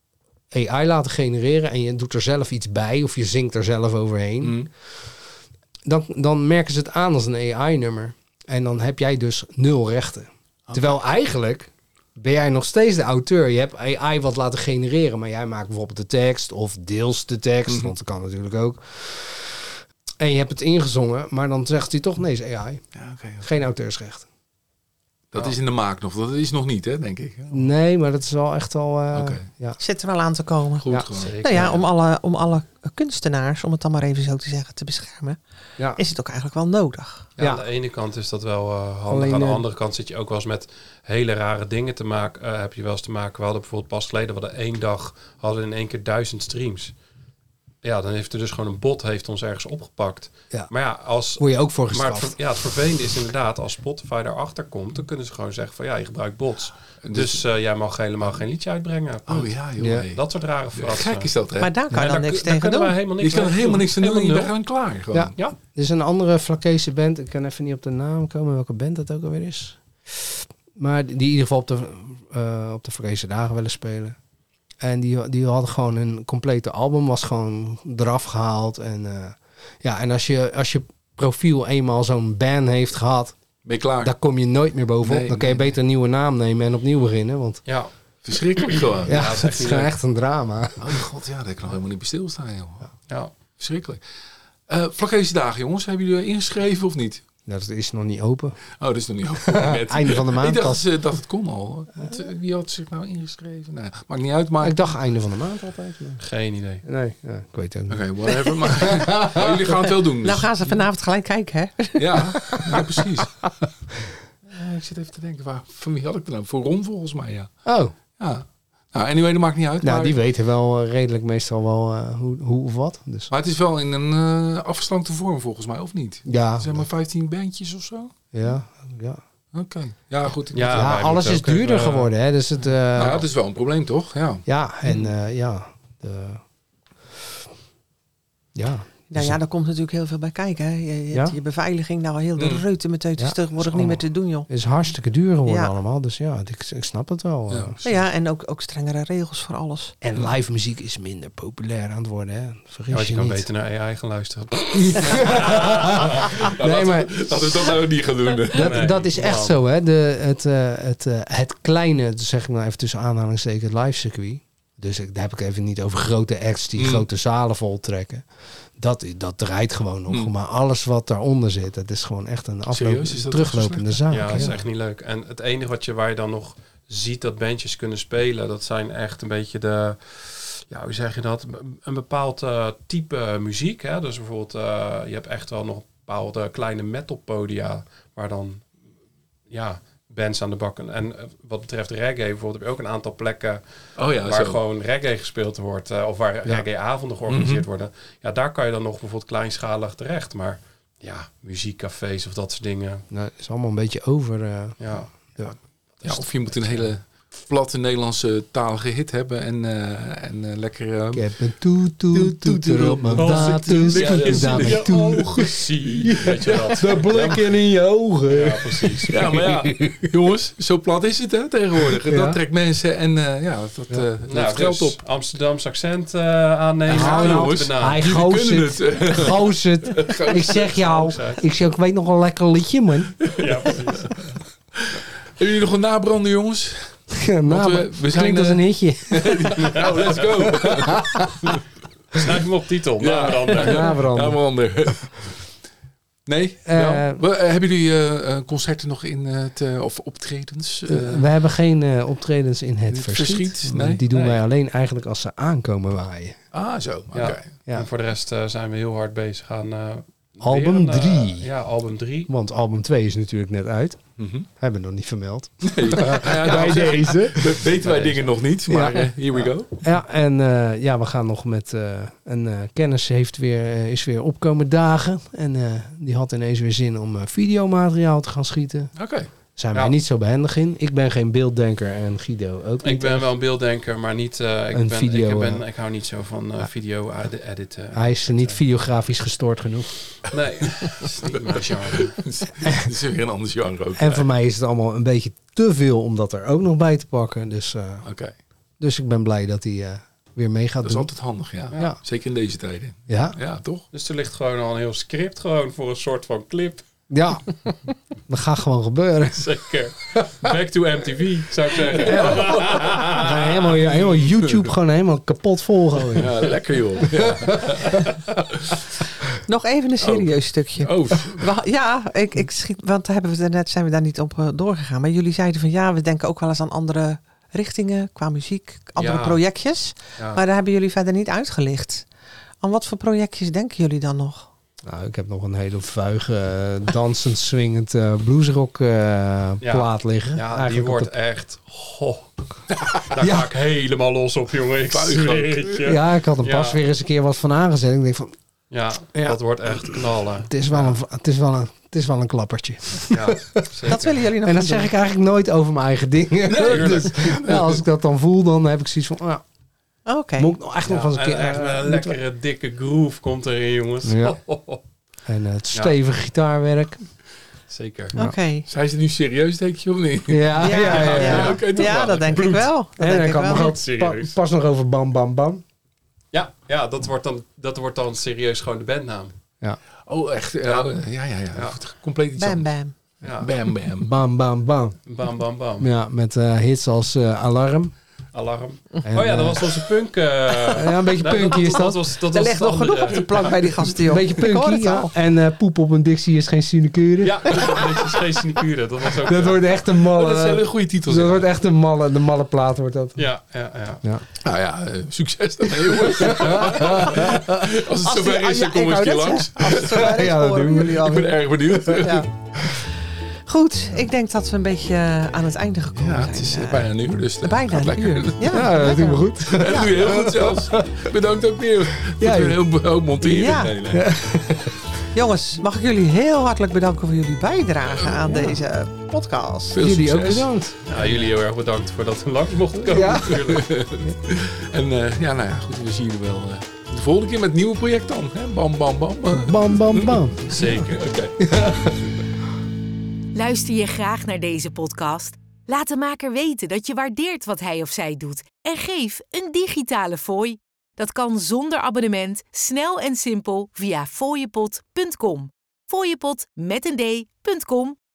[SPEAKER 4] A I laten genereren en je doet er zelf iets bij of je zingt er zelf overheen.
[SPEAKER 3] Mm.
[SPEAKER 4] Dan, dan merken ze het aan als een A I-nummer. En dan heb jij dus nul rechten. Terwijl eigenlijk ben jij nog steeds de auteur. Je hebt A I wat laten genereren, maar jij maakt bijvoorbeeld de tekst of deels de tekst,
[SPEAKER 3] Mhm.
[SPEAKER 4] want dat kan natuurlijk ook. En je hebt het ingezongen, maar dan zegt hij toch nee, is A I.
[SPEAKER 3] Ja, oké.
[SPEAKER 4] Geen auteursrecht.
[SPEAKER 3] Dat is in de maak nog. Dat is nog niet, hè, denk ik.
[SPEAKER 4] Nee, maar dat is wel echt al... Uh,
[SPEAKER 3] Oké.
[SPEAKER 4] ja.
[SPEAKER 2] Zit er wel aan te komen.
[SPEAKER 3] Goed
[SPEAKER 4] Ja,
[SPEAKER 3] gewoon.
[SPEAKER 1] Zeker.
[SPEAKER 2] Nou ja, om alle, om alle kunstenaars, om het dan maar even zo te zeggen, te beschermen,
[SPEAKER 4] Ja.
[SPEAKER 2] is het ook eigenlijk wel nodig.
[SPEAKER 1] Ja,
[SPEAKER 4] Ja.
[SPEAKER 1] Aan de ene kant is dat wel uh, handig.
[SPEAKER 4] Alleen,
[SPEAKER 1] aan de
[SPEAKER 4] uh,
[SPEAKER 1] andere kant zit je ook wel eens met hele rare dingen te maken. Uh, heb je wel eens te maken. We hadden bijvoorbeeld pas geleden, we hadden één dag, hadden we in één keer duizend streams. Ja, dan heeft er dus gewoon een bot heeft ons ergens opgepakt.
[SPEAKER 4] Ja.
[SPEAKER 1] Maar ja, als...
[SPEAKER 4] Word je ook voor
[SPEAKER 1] Maar het,
[SPEAKER 4] gestraft.
[SPEAKER 1] ver- ja, het vervelende is inderdaad, als Spotify daarachter komt, dan kunnen ze gewoon zeggen van ja, je gebruikt bots.
[SPEAKER 3] Dus-
[SPEAKER 1] Dus uh, jij mag helemaal geen liedje uitbrengen.
[SPEAKER 3] Oh ja, joh.
[SPEAKER 4] Ja.
[SPEAKER 3] hey.
[SPEAKER 1] Dat soort rare fratsen.
[SPEAKER 3] Gek is dat, hè?
[SPEAKER 2] Maar daar kan je
[SPEAKER 1] En
[SPEAKER 2] dan
[SPEAKER 1] daar,
[SPEAKER 2] niks
[SPEAKER 1] daar
[SPEAKER 2] tegen
[SPEAKER 1] kunnen
[SPEAKER 2] doen.
[SPEAKER 1] wij helemaal
[SPEAKER 3] je
[SPEAKER 1] niks
[SPEAKER 3] kan er
[SPEAKER 1] mee
[SPEAKER 3] helemaal niks aan doen. Je
[SPEAKER 1] Helemaal
[SPEAKER 3] bent
[SPEAKER 1] nul.
[SPEAKER 3] gewoon klaar. Gewoon.
[SPEAKER 4] Ja.
[SPEAKER 1] Ja,
[SPEAKER 4] Er is een andere Vlakese band. Ik kan even niet op de naam komen welke band dat ook alweer is. Maar die in ieder geval op de, uh, op de Vlakese dagen willen spelen. En die, die hadden gewoon een complete album. Was gewoon eraf gehaald. En, uh, ja, en als je, als je profiel eenmaal zo'n ban heeft gehad.
[SPEAKER 3] Ben je klaar?
[SPEAKER 4] Daar kom je nooit meer bovenop.
[SPEAKER 3] Nee,
[SPEAKER 4] dan kan je
[SPEAKER 3] nee,
[SPEAKER 4] beter een nieuwe naam nemen en opnieuw beginnen. Want
[SPEAKER 1] ja.
[SPEAKER 3] Verschrikkelijk gewoon.
[SPEAKER 4] ja,
[SPEAKER 1] dat is
[SPEAKER 4] het
[SPEAKER 1] echt
[SPEAKER 4] is
[SPEAKER 1] niet
[SPEAKER 4] gewoon
[SPEAKER 1] leuk.
[SPEAKER 4] echt een drama.
[SPEAKER 3] Oh god, ja, daar kan ik nog helemaal niet bij stilstaan, joh.
[SPEAKER 1] ja.
[SPEAKER 3] Verschrikkelijk. Uh, Vlakese dagen, jongens. Hebben jullie ingeschreven of niet?
[SPEAKER 4] Dat is nog niet open.
[SPEAKER 3] Oh, dat is nog niet open. Net.
[SPEAKER 4] Einde van de maand.
[SPEAKER 3] Ik dacht
[SPEAKER 4] pas.
[SPEAKER 3] dat, ze- dat het kon al. Want, uh, wie had zich nou ingeschreven? Nou, maakt niet uit, maar...
[SPEAKER 4] Ik dacht einde van de maand altijd. Maar...
[SPEAKER 1] Geen idee.
[SPEAKER 4] Nee, ja, ik weet het ook niet.
[SPEAKER 3] Oké, okay, whatever. Maar, maar jullie gaan het wel doen. Dus.
[SPEAKER 2] Nou gaan ze vanavond gelijk kijken, hè?
[SPEAKER 3] Ja, ja, precies. Ja, ik zit even te denken, waar, van wie had ik het nou? Voor Ron volgens mij, ja.
[SPEAKER 4] Oh,
[SPEAKER 3] Ja. Nou, anyway, dat maakt niet uit.
[SPEAKER 4] nou
[SPEAKER 3] maar,
[SPEAKER 4] die weten wel uh, redelijk meestal wel uh, hoe, hoe of wat. Dus.
[SPEAKER 3] maar het is wel in een uh, afgeslankte vorm volgens mij, of niet?
[SPEAKER 4] Ja,
[SPEAKER 3] Zeg maar vijftien bandjes of zo?
[SPEAKER 4] ja, ja.
[SPEAKER 3] Oké. Okay. Ja, goed. Ik
[SPEAKER 1] Ja,
[SPEAKER 3] moet-
[SPEAKER 4] ja
[SPEAKER 1] wij
[SPEAKER 4] alles
[SPEAKER 1] moeten
[SPEAKER 4] is
[SPEAKER 1] ook
[SPEAKER 4] duurder
[SPEAKER 1] even,
[SPEAKER 4] geworden. Hè? Dus het, uh,
[SPEAKER 3] ja, dat is wel een probleem, toch? Ja.
[SPEAKER 4] ja, en uh, ja, de, ja.
[SPEAKER 2] Nou ja, daar komt natuurlijk heel veel bij kijken. Hè. Je, je,
[SPEAKER 4] Ja?
[SPEAKER 2] je beveiliging, nou heel de
[SPEAKER 3] Mm.
[SPEAKER 2] reuten met teutjes
[SPEAKER 4] Ja,
[SPEAKER 2] tegenwoordig
[SPEAKER 4] is
[SPEAKER 2] niet meer te doen, joh.
[SPEAKER 4] is hartstikke duur geworden
[SPEAKER 2] Ja.
[SPEAKER 4] allemaal. Dus ja, ik, ik snap het wel.
[SPEAKER 3] Ja.
[SPEAKER 4] uh.
[SPEAKER 2] Nou ja, en ook, ook strengere regels voor alles.
[SPEAKER 4] En live muziek is minder populair aan het worden. Hè? Vergis
[SPEAKER 1] Ja, want
[SPEAKER 4] je,
[SPEAKER 1] je kan
[SPEAKER 4] niet.
[SPEAKER 1] beter naar A I gaan luisteren.
[SPEAKER 4] Nee, maar
[SPEAKER 3] Laten we dat nou niet gaan doen.
[SPEAKER 4] dat,
[SPEAKER 1] Nee,
[SPEAKER 4] dat is echt
[SPEAKER 1] wow.
[SPEAKER 4] zo. Hè? De, het, uh, het, uh, het kleine, zeg ik nou even tussen aanhalingstekens, het live circuit. Dus ik, daar heb ik even niet over grote acts die
[SPEAKER 3] Mm.
[SPEAKER 4] grote zalen voltrekken. Dat, dat draait gewoon nog.
[SPEAKER 3] Mm.
[SPEAKER 4] Maar alles wat daaronder zit, dat is gewoon echt een afloop,
[SPEAKER 3] Serieus? Is dat
[SPEAKER 4] teruglopende zaak.
[SPEAKER 1] Ja, dat is
[SPEAKER 4] ja.
[SPEAKER 1] echt niet leuk. En het enige wat je, waar je dan nog ziet dat bandjes kunnen spelen, dat zijn echt een beetje de, ja, hoe zeg je dat? Een bepaald uh, type muziek. Hè? Dus bijvoorbeeld, uh, je hebt echt wel nog bepaalde kleine metalpodia, waar dan, ja, bands aan de bak. En uh, wat betreft reggae bijvoorbeeld, heb je ook een aantal plekken
[SPEAKER 3] Oh ja,
[SPEAKER 1] waar
[SPEAKER 3] zo.
[SPEAKER 1] gewoon reggae gespeeld wordt, uh, of waar
[SPEAKER 4] Ja.
[SPEAKER 1] reggae-avonden georganiseerd
[SPEAKER 3] Mhm.
[SPEAKER 1] worden. Ja, daar kan je dan nog bijvoorbeeld kleinschalig terecht. Maar ja, muziekcafés of dat soort dingen.
[SPEAKER 4] Nou, het is allemaal een beetje over. Uh,
[SPEAKER 1] Ja,
[SPEAKER 4] ja.
[SPEAKER 3] Ja, of je moet een hele platte Nederlandse talige hit hebben en, uh, en uh, lekker... Uh,
[SPEAKER 4] Ik heb een toet-toet-toeter op mijn water.
[SPEAKER 1] ja,
[SPEAKER 4] Daar
[SPEAKER 1] je
[SPEAKER 4] toe.
[SPEAKER 1] ogen zie. Weet je dat?
[SPEAKER 4] De blikken in je ogen.
[SPEAKER 1] Ja, precies.
[SPEAKER 3] ja, maar ja, jongens, zo plat is het hè, tegenwoordig.
[SPEAKER 4] Ja.
[SPEAKER 3] Dat trekt mensen en uh, ja, dat uh, levert
[SPEAKER 1] Nou,
[SPEAKER 3] geld
[SPEAKER 1] dus
[SPEAKER 3] op.
[SPEAKER 1] Amsterdams accent uh, aannemen.
[SPEAKER 4] Ja,
[SPEAKER 1] en
[SPEAKER 3] jongens.
[SPEAKER 1] te benaderen.
[SPEAKER 4] Hij
[SPEAKER 3] Jullie
[SPEAKER 4] goos
[SPEAKER 3] kunnen
[SPEAKER 4] het.
[SPEAKER 3] het.
[SPEAKER 4] Goos het. Ik zeg jou. Ik zeg, ik weet nog wel een lekker liedje, man.
[SPEAKER 1] Ja, precies.
[SPEAKER 3] Hebben jullie nog een nabrander, jongens?
[SPEAKER 4] Ja, nou,
[SPEAKER 3] Want we-
[SPEAKER 4] maar
[SPEAKER 3] we zijn,
[SPEAKER 4] klinkt als
[SPEAKER 3] eh,
[SPEAKER 4] een hitje.
[SPEAKER 3] Nou, let's go.
[SPEAKER 1] Schrijf hem op titel.
[SPEAKER 3] Ja.
[SPEAKER 1] Nou, dan, uh,
[SPEAKER 4] Nabrander.
[SPEAKER 3] Nabrander. Nee?
[SPEAKER 4] Eh,
[SPEAKER 3] Wel? We- uh, hebben jullie uh, uh, concerten nog in het, uh, of optredens? Uh,
[SPEAKER 4] we hebben geen uh, optredens in het
[SPEAKER 3] het
[SPEAKER 4] verschiet.
[SPEAKER 3] verschiet, nee?
[SPEAKER 4] Die doen
[SPEAKER 1] Nee.
[SPEAKER 4] wij alleen eigenlijk als ze aankomen waaien.
[SPEAKER 3] ah, zo. Oké.
[SPEAKER 1] Ja.
[SPEAKER 4] Ja.
[SPEAKER 1] En voor de rest uh, zijn we heel hard bezig aan... Uh,
[SPEAKER 4] Album
[SPEAKER 1] weer een, uh,
[SPEAKER 4] drie.
[SPEAKER 1] ja, album drie.
[SPEAKER 4] Want album twee is natuurlijk net uit.
[SPEAKER 3] Mhm.
[SPEAKER 4] Hebben we nog niet vermeld.
[SPEAKER 3] Ja, ja,
[SPEAKER 4] Bij
[SPEAKER 3] nou,
[SPEAKER 4] deze.
[SPEAKER 3] we- weten wij
[SPEAKER 1] Nee,
[SPEAKER 3] dingen nog niet, maar
[SPEAKER 4] Ja.
[SPEAKER 3] uh, here we go.
[SPEAKER 4] Ja, en uh, ja, we gaan nog met uh, een uh, kennis heeft weer, uh, is weer opkomen dagen. En uh, die had ineens weer zin om uh, videomateriaal te gaan schieten.
[SPEAKER 3] Oké.
[SPEAKER 4] Zijn
[SPEAKER 1] Ja.
[SPEAKER 4] wij niet zo behendig in. Ik ben geen beelddenker en Guido ook niet.
[SPEAKER 1] Ik ben wel een beelddenker, maar niet... Uh, ik,
[SPEAKER 4] Een
[SPEAKER 1] ben,
[SPEAKER 4] video,
[SPEAKER 1] ik, ben,
[SPEAKER 4] uh,
[SPEAKER 1] ik hou niet zo van uh,
[SPEAKER 4] ja.
[SPEAKER 1] video ed- editen.
[SPEAKER 4] Hij is niet videografisch gestoord genoeg.
[SPEAKER 1] Nee, dat is niet mijn genre.
[SPEAKER 3] Dat is weer een ander genre ook.
[SPEAKER 4] En voor mij is het allemaal een beetje te veel om dat er ook nog bij te pakken. Dus, uh,
[SPEAKER 3] Oké,
[SPEAKER 4] dus ik ben blij dat hij uh, weer mee gaat
[SPEAKER 3] dat is
[SPEAKER 4] doen.
[SPEAKER 3] altijd handig, ja.
[SPEAKER 4] Ja.
[SPEAKER 3] Zeker in deze tijden.
[SPEAKER 4] Ja,
[SPEAKER 3] Ja, toch?
[SPEAKER 1] Dus er ligt gewoon al een heel script gewoon voor een soort van clip.
[SPEAKER 4] ja. dat gaat gewoon gebeuren.
[SPEAKER 1] Zeker. Back to M T V, zou ik zeggen.
[SPEAKER 4] We gaan helemaal, helemaal YouTube gewoon helemaal kapot volgooien.
[SPEAKER 3] Ja, lekker joh. Ja.
[SPEAKER 2] Nog even een serieus stukje.
[SPEAKER 3] Oh,
[SPEAKER 2] Wa- Ja, ik, ik schiet, want hebben we net zijn we daar niet op uh, doorgegaan. Maar jullie zeiden van ja, we denken ook wel eens aan andere richtingen qua muziek, andere
[SPEAKER 1] Ja.
[SPEAKER 2] projectjes.
[SPEAKER 1] Ja.
[SPEAKER 2] Maar daar hebben jullie verder niet uitgelicht. Aan wat voor projectjes denken jullie dan nog?
[SPEAKER 4] Nou, ik heb nog een hele vuige, uh, dansend, swingend uh, bluesrock uh,
[SPEAKER 1] Ja.
[SPEAKER 4] plaat liggen.
[SPEAKER 1] Ja, die
[SPEAKER 4] Eigenlijk
[SPEAKER 1] wordt
[SPEAKER 4] op de-
[SPEAKER 1] echt... Goh. Daar
[SPEAKER 4] Ja.
[SPEAKER 1] ga ik helemaal los op, jongen. Ik
[SPEAKER 3] Vuig
[SPEAKER 1] zweer
[SPEAKER 3] ook.
[SPEAKER 1] het je.
[SPEAKER 4] Ja, ik had er
[SPEAKER 1] Ja.
[SPEAKER 4] pas weer eens een keer wat van aangezet. Ik denk van,
[SPEAKER 1] Ja,
[SPEAKER 4] Ja.
[SPEAKER 1] dat wordt echt knallen.
[SPEAKER 4] het is wel, een, het is wel, een, het is wel een klappertje.
[SPEAKER 1] Ja, zeker.
[SPEAKER 2] Dat willen jullie nog
[SPEAKER 4] En dat
[SPEAKER 2] gaan
[SPEAKER 4] zeg ik
[SPEAKER 2] doen.
[SPEAKER 4] eigenlijk nooit over mijn eigen dingen. dus, ja, als ik dat dan voel, dan heb ik zoiets van, ja,
[SPEAKER 2] Oké.
[SPEAKER 4] moet ik nog echt nog
[SPEAKER 1] Ja,
[SPEAKER 4] eens een keer...
[SPEAKER 1] en echt
[SPEAKER 4] eh,
[SPEAKER 1] een lekkere dikke groove komt erin, jongens.
[SPEAKER 4] Ja. En uh, het stevige gitaarwerk.
[SPEAKER 1] Zeker.
[SPEAKER 2] Oké.
[SPEAKER 3] zijn ze nu serieus, denk je, of niet?
[SPEAKER 4] Ja, ja, ja. ja,
[SPEAKER 2] ja,
[SPEAKER 3] ja.
[SPEAKER 2] ja.
[SPEAKER 3] Oké, toch wel.
[SPEAKER 2] dat denk ik wel. Dat
[SPEAKER 4] En
[SPEAKER 2] denk
[SPEAKER 4] ik
[SPEAKER 2] ik
[SPEAKER 4] had nog
[SPEAKER 2] wel.
[SPEAKER 4] ook pa-
[SPEAKER 1] serieus.
[SPEAKER 4] pas nog over Bam Bam Bam.
[SPEAKER 1] Ja, ja dat, wordt dan, dat wordt dan serieus gewoon de bandnaam.
[SPEAKER 3] Oh, echt? Ja,
[SPEAKER 1] Ja.
[SPEAKER 3] ja, ja. ja.
[SPEAKER 1] Ja.
[SPEAKER 3] Compleet iets
[SPEAKER 2] Bam
[SPEAKER 3] anders.
[SPEAKER 2] bam.
[SPEAKER 1] Ja.
[SPEAKER 3] Bam, bam.
[SPEAKER 4] Bam Bam Bam.
[SPEAKER 1] Bam, bam, bam.
[SPEAKER 4] Ja, met uh, hits als uh, Alarm.
[SPEAKER 1] Alarm.
[SPEAKER 4] En,
[SPEAKER 1] Oh ja, dat
[SPEAKER 4] eh,
[SPEAKER 1] was onze punk... eh,
[SPEAKER 4] ja, een beetje
[SPEAKER 1] nee,
[SPEAKER 4] punky is dat.
[SPEAKER 1] was, dat
[SPEAKER 2] Er
[SPEAKER 1] was
[SPEAKER 2] ligt
[SPEAKER 1] het
[SPEAKER 2] nog genoeg
[SPEAKER 1] andere.
[SPEAKER 2] op de plank bij die gasten,
[SPEAKER 4] Een
[SPEAKER 2] joh.
[SPEAKER 4] beetje
[SPEAKER 2] Ik hoor
[SPEAKER 4] punky,
[SPEAKER 2] het
[SPEAKER 4] ja.
[SPEAKER 2] al.
[SPEAKER 4] En eh, poep op een dictie is geen sinecure.
[SPEAKER 1] Ja, dat is geen sinecure. Dat was ook...
[SPEAKER 4] Dat wordt echt een malle...
[SPEAKER 3] Dat zijn een goede titels.
[SPEAKER 4] dat
[SPEAKER 3] ja.
[SPEAKER 4] wordt echt een malle... De malle plaat wordt dat.
[SPEAKER 1] Ja, ja, ja.
[SPEAKER 4] Ja.
[SPEAKER 3] Nou ja, eh, succes daarmee, jongens. Als het
[SPEAKER 2] Als
[SPEAKER 3] zover
[SPEAKER 2] die-
[SPEAKER 3] is,
[SPEAKER 2] ja,
[SPEAKER 3] dan kom
[SPEAKER 2] ik
[SPEAKER 3] ik
[SPEAKER 2] wou
[SPEAKER 3] eens een
[SPEAKER 2] net
[SPEAKER 3] keer langs.
[SPEAKER 2] zeggen, Als het zover is,
[SPEAKER 4] Ja, dat
[SPEAKER 2] horen
[SPEAKER 4] doen we.
[SPEAKER 2] jullie al.
[SPEAKER 3] Ik ben erg benieuwd.
[SPEAKER 2] Ja. Goed, ik denk dat we een beetje aan het einde gekomen
[SPEAKER 3] Ja,
[SPEAKER 2] zijn.
[SPEAKER 3] het is
[SPEAKER 2] Eh,
[SPEAKER 3] uh, bijna een uur, dus uh,
[SPEAKER 2] bijna
[SPEAKER 3] gaat
[SPEAKER 2] een
[SPEAKER 3] lekker.
[SPEAKER 2] uur. Ja,
[SPEAKER 4] Ja, dat doen we goed.
[SPEAKER 3] En dat doe je heel goed zelfs. Bedankt ook weer.
[SPEAKER 4] Ja,
[SPEAKER 3] Ja, een
[SPEAKER 4] joh.
[SPEAKER 3] heel hoop monteren.
[SPEAKER 2] Ja.
[SPEAKER 3] Nee, nee.
[SPEAKER 2] Jongens, mag ik jullie heel hartelijk bedanken voor jullie bijdrage aan deze podcast.
[SPEAKER 3] Veel
[SPEAKER 4] Jullie ook
[SPEAKER 3] succes.
[SPEAKER 4] bedankt.
[SPEAKER 1] Ja, jullie heel erg bedankt voor dat we langs mochten komen.
[SPEAKER 4] Ja.
[SPEAKER 1] Natuurlijk.
[SPEAKER 3] En uh, ja, nou ja, goed, we zien jullie wel uh, de volgende keer met het nieuwe project dan. Hè? Bam, bam, bam. Uh.
[SPEAKER 4] Bam, bam, bam.
[SPEAKER 1] Zeker.
[SPEAKER 3] Oké.
[SPEAKER 6] Luister je graag naar deze podcast? Laat de maker weten dat je waardeert wat hij of zij doet en geef een digitale fooi. Dat kan zonder abonnement, snel en simpel via fooiepot punt com. Fooiepot met een d punt com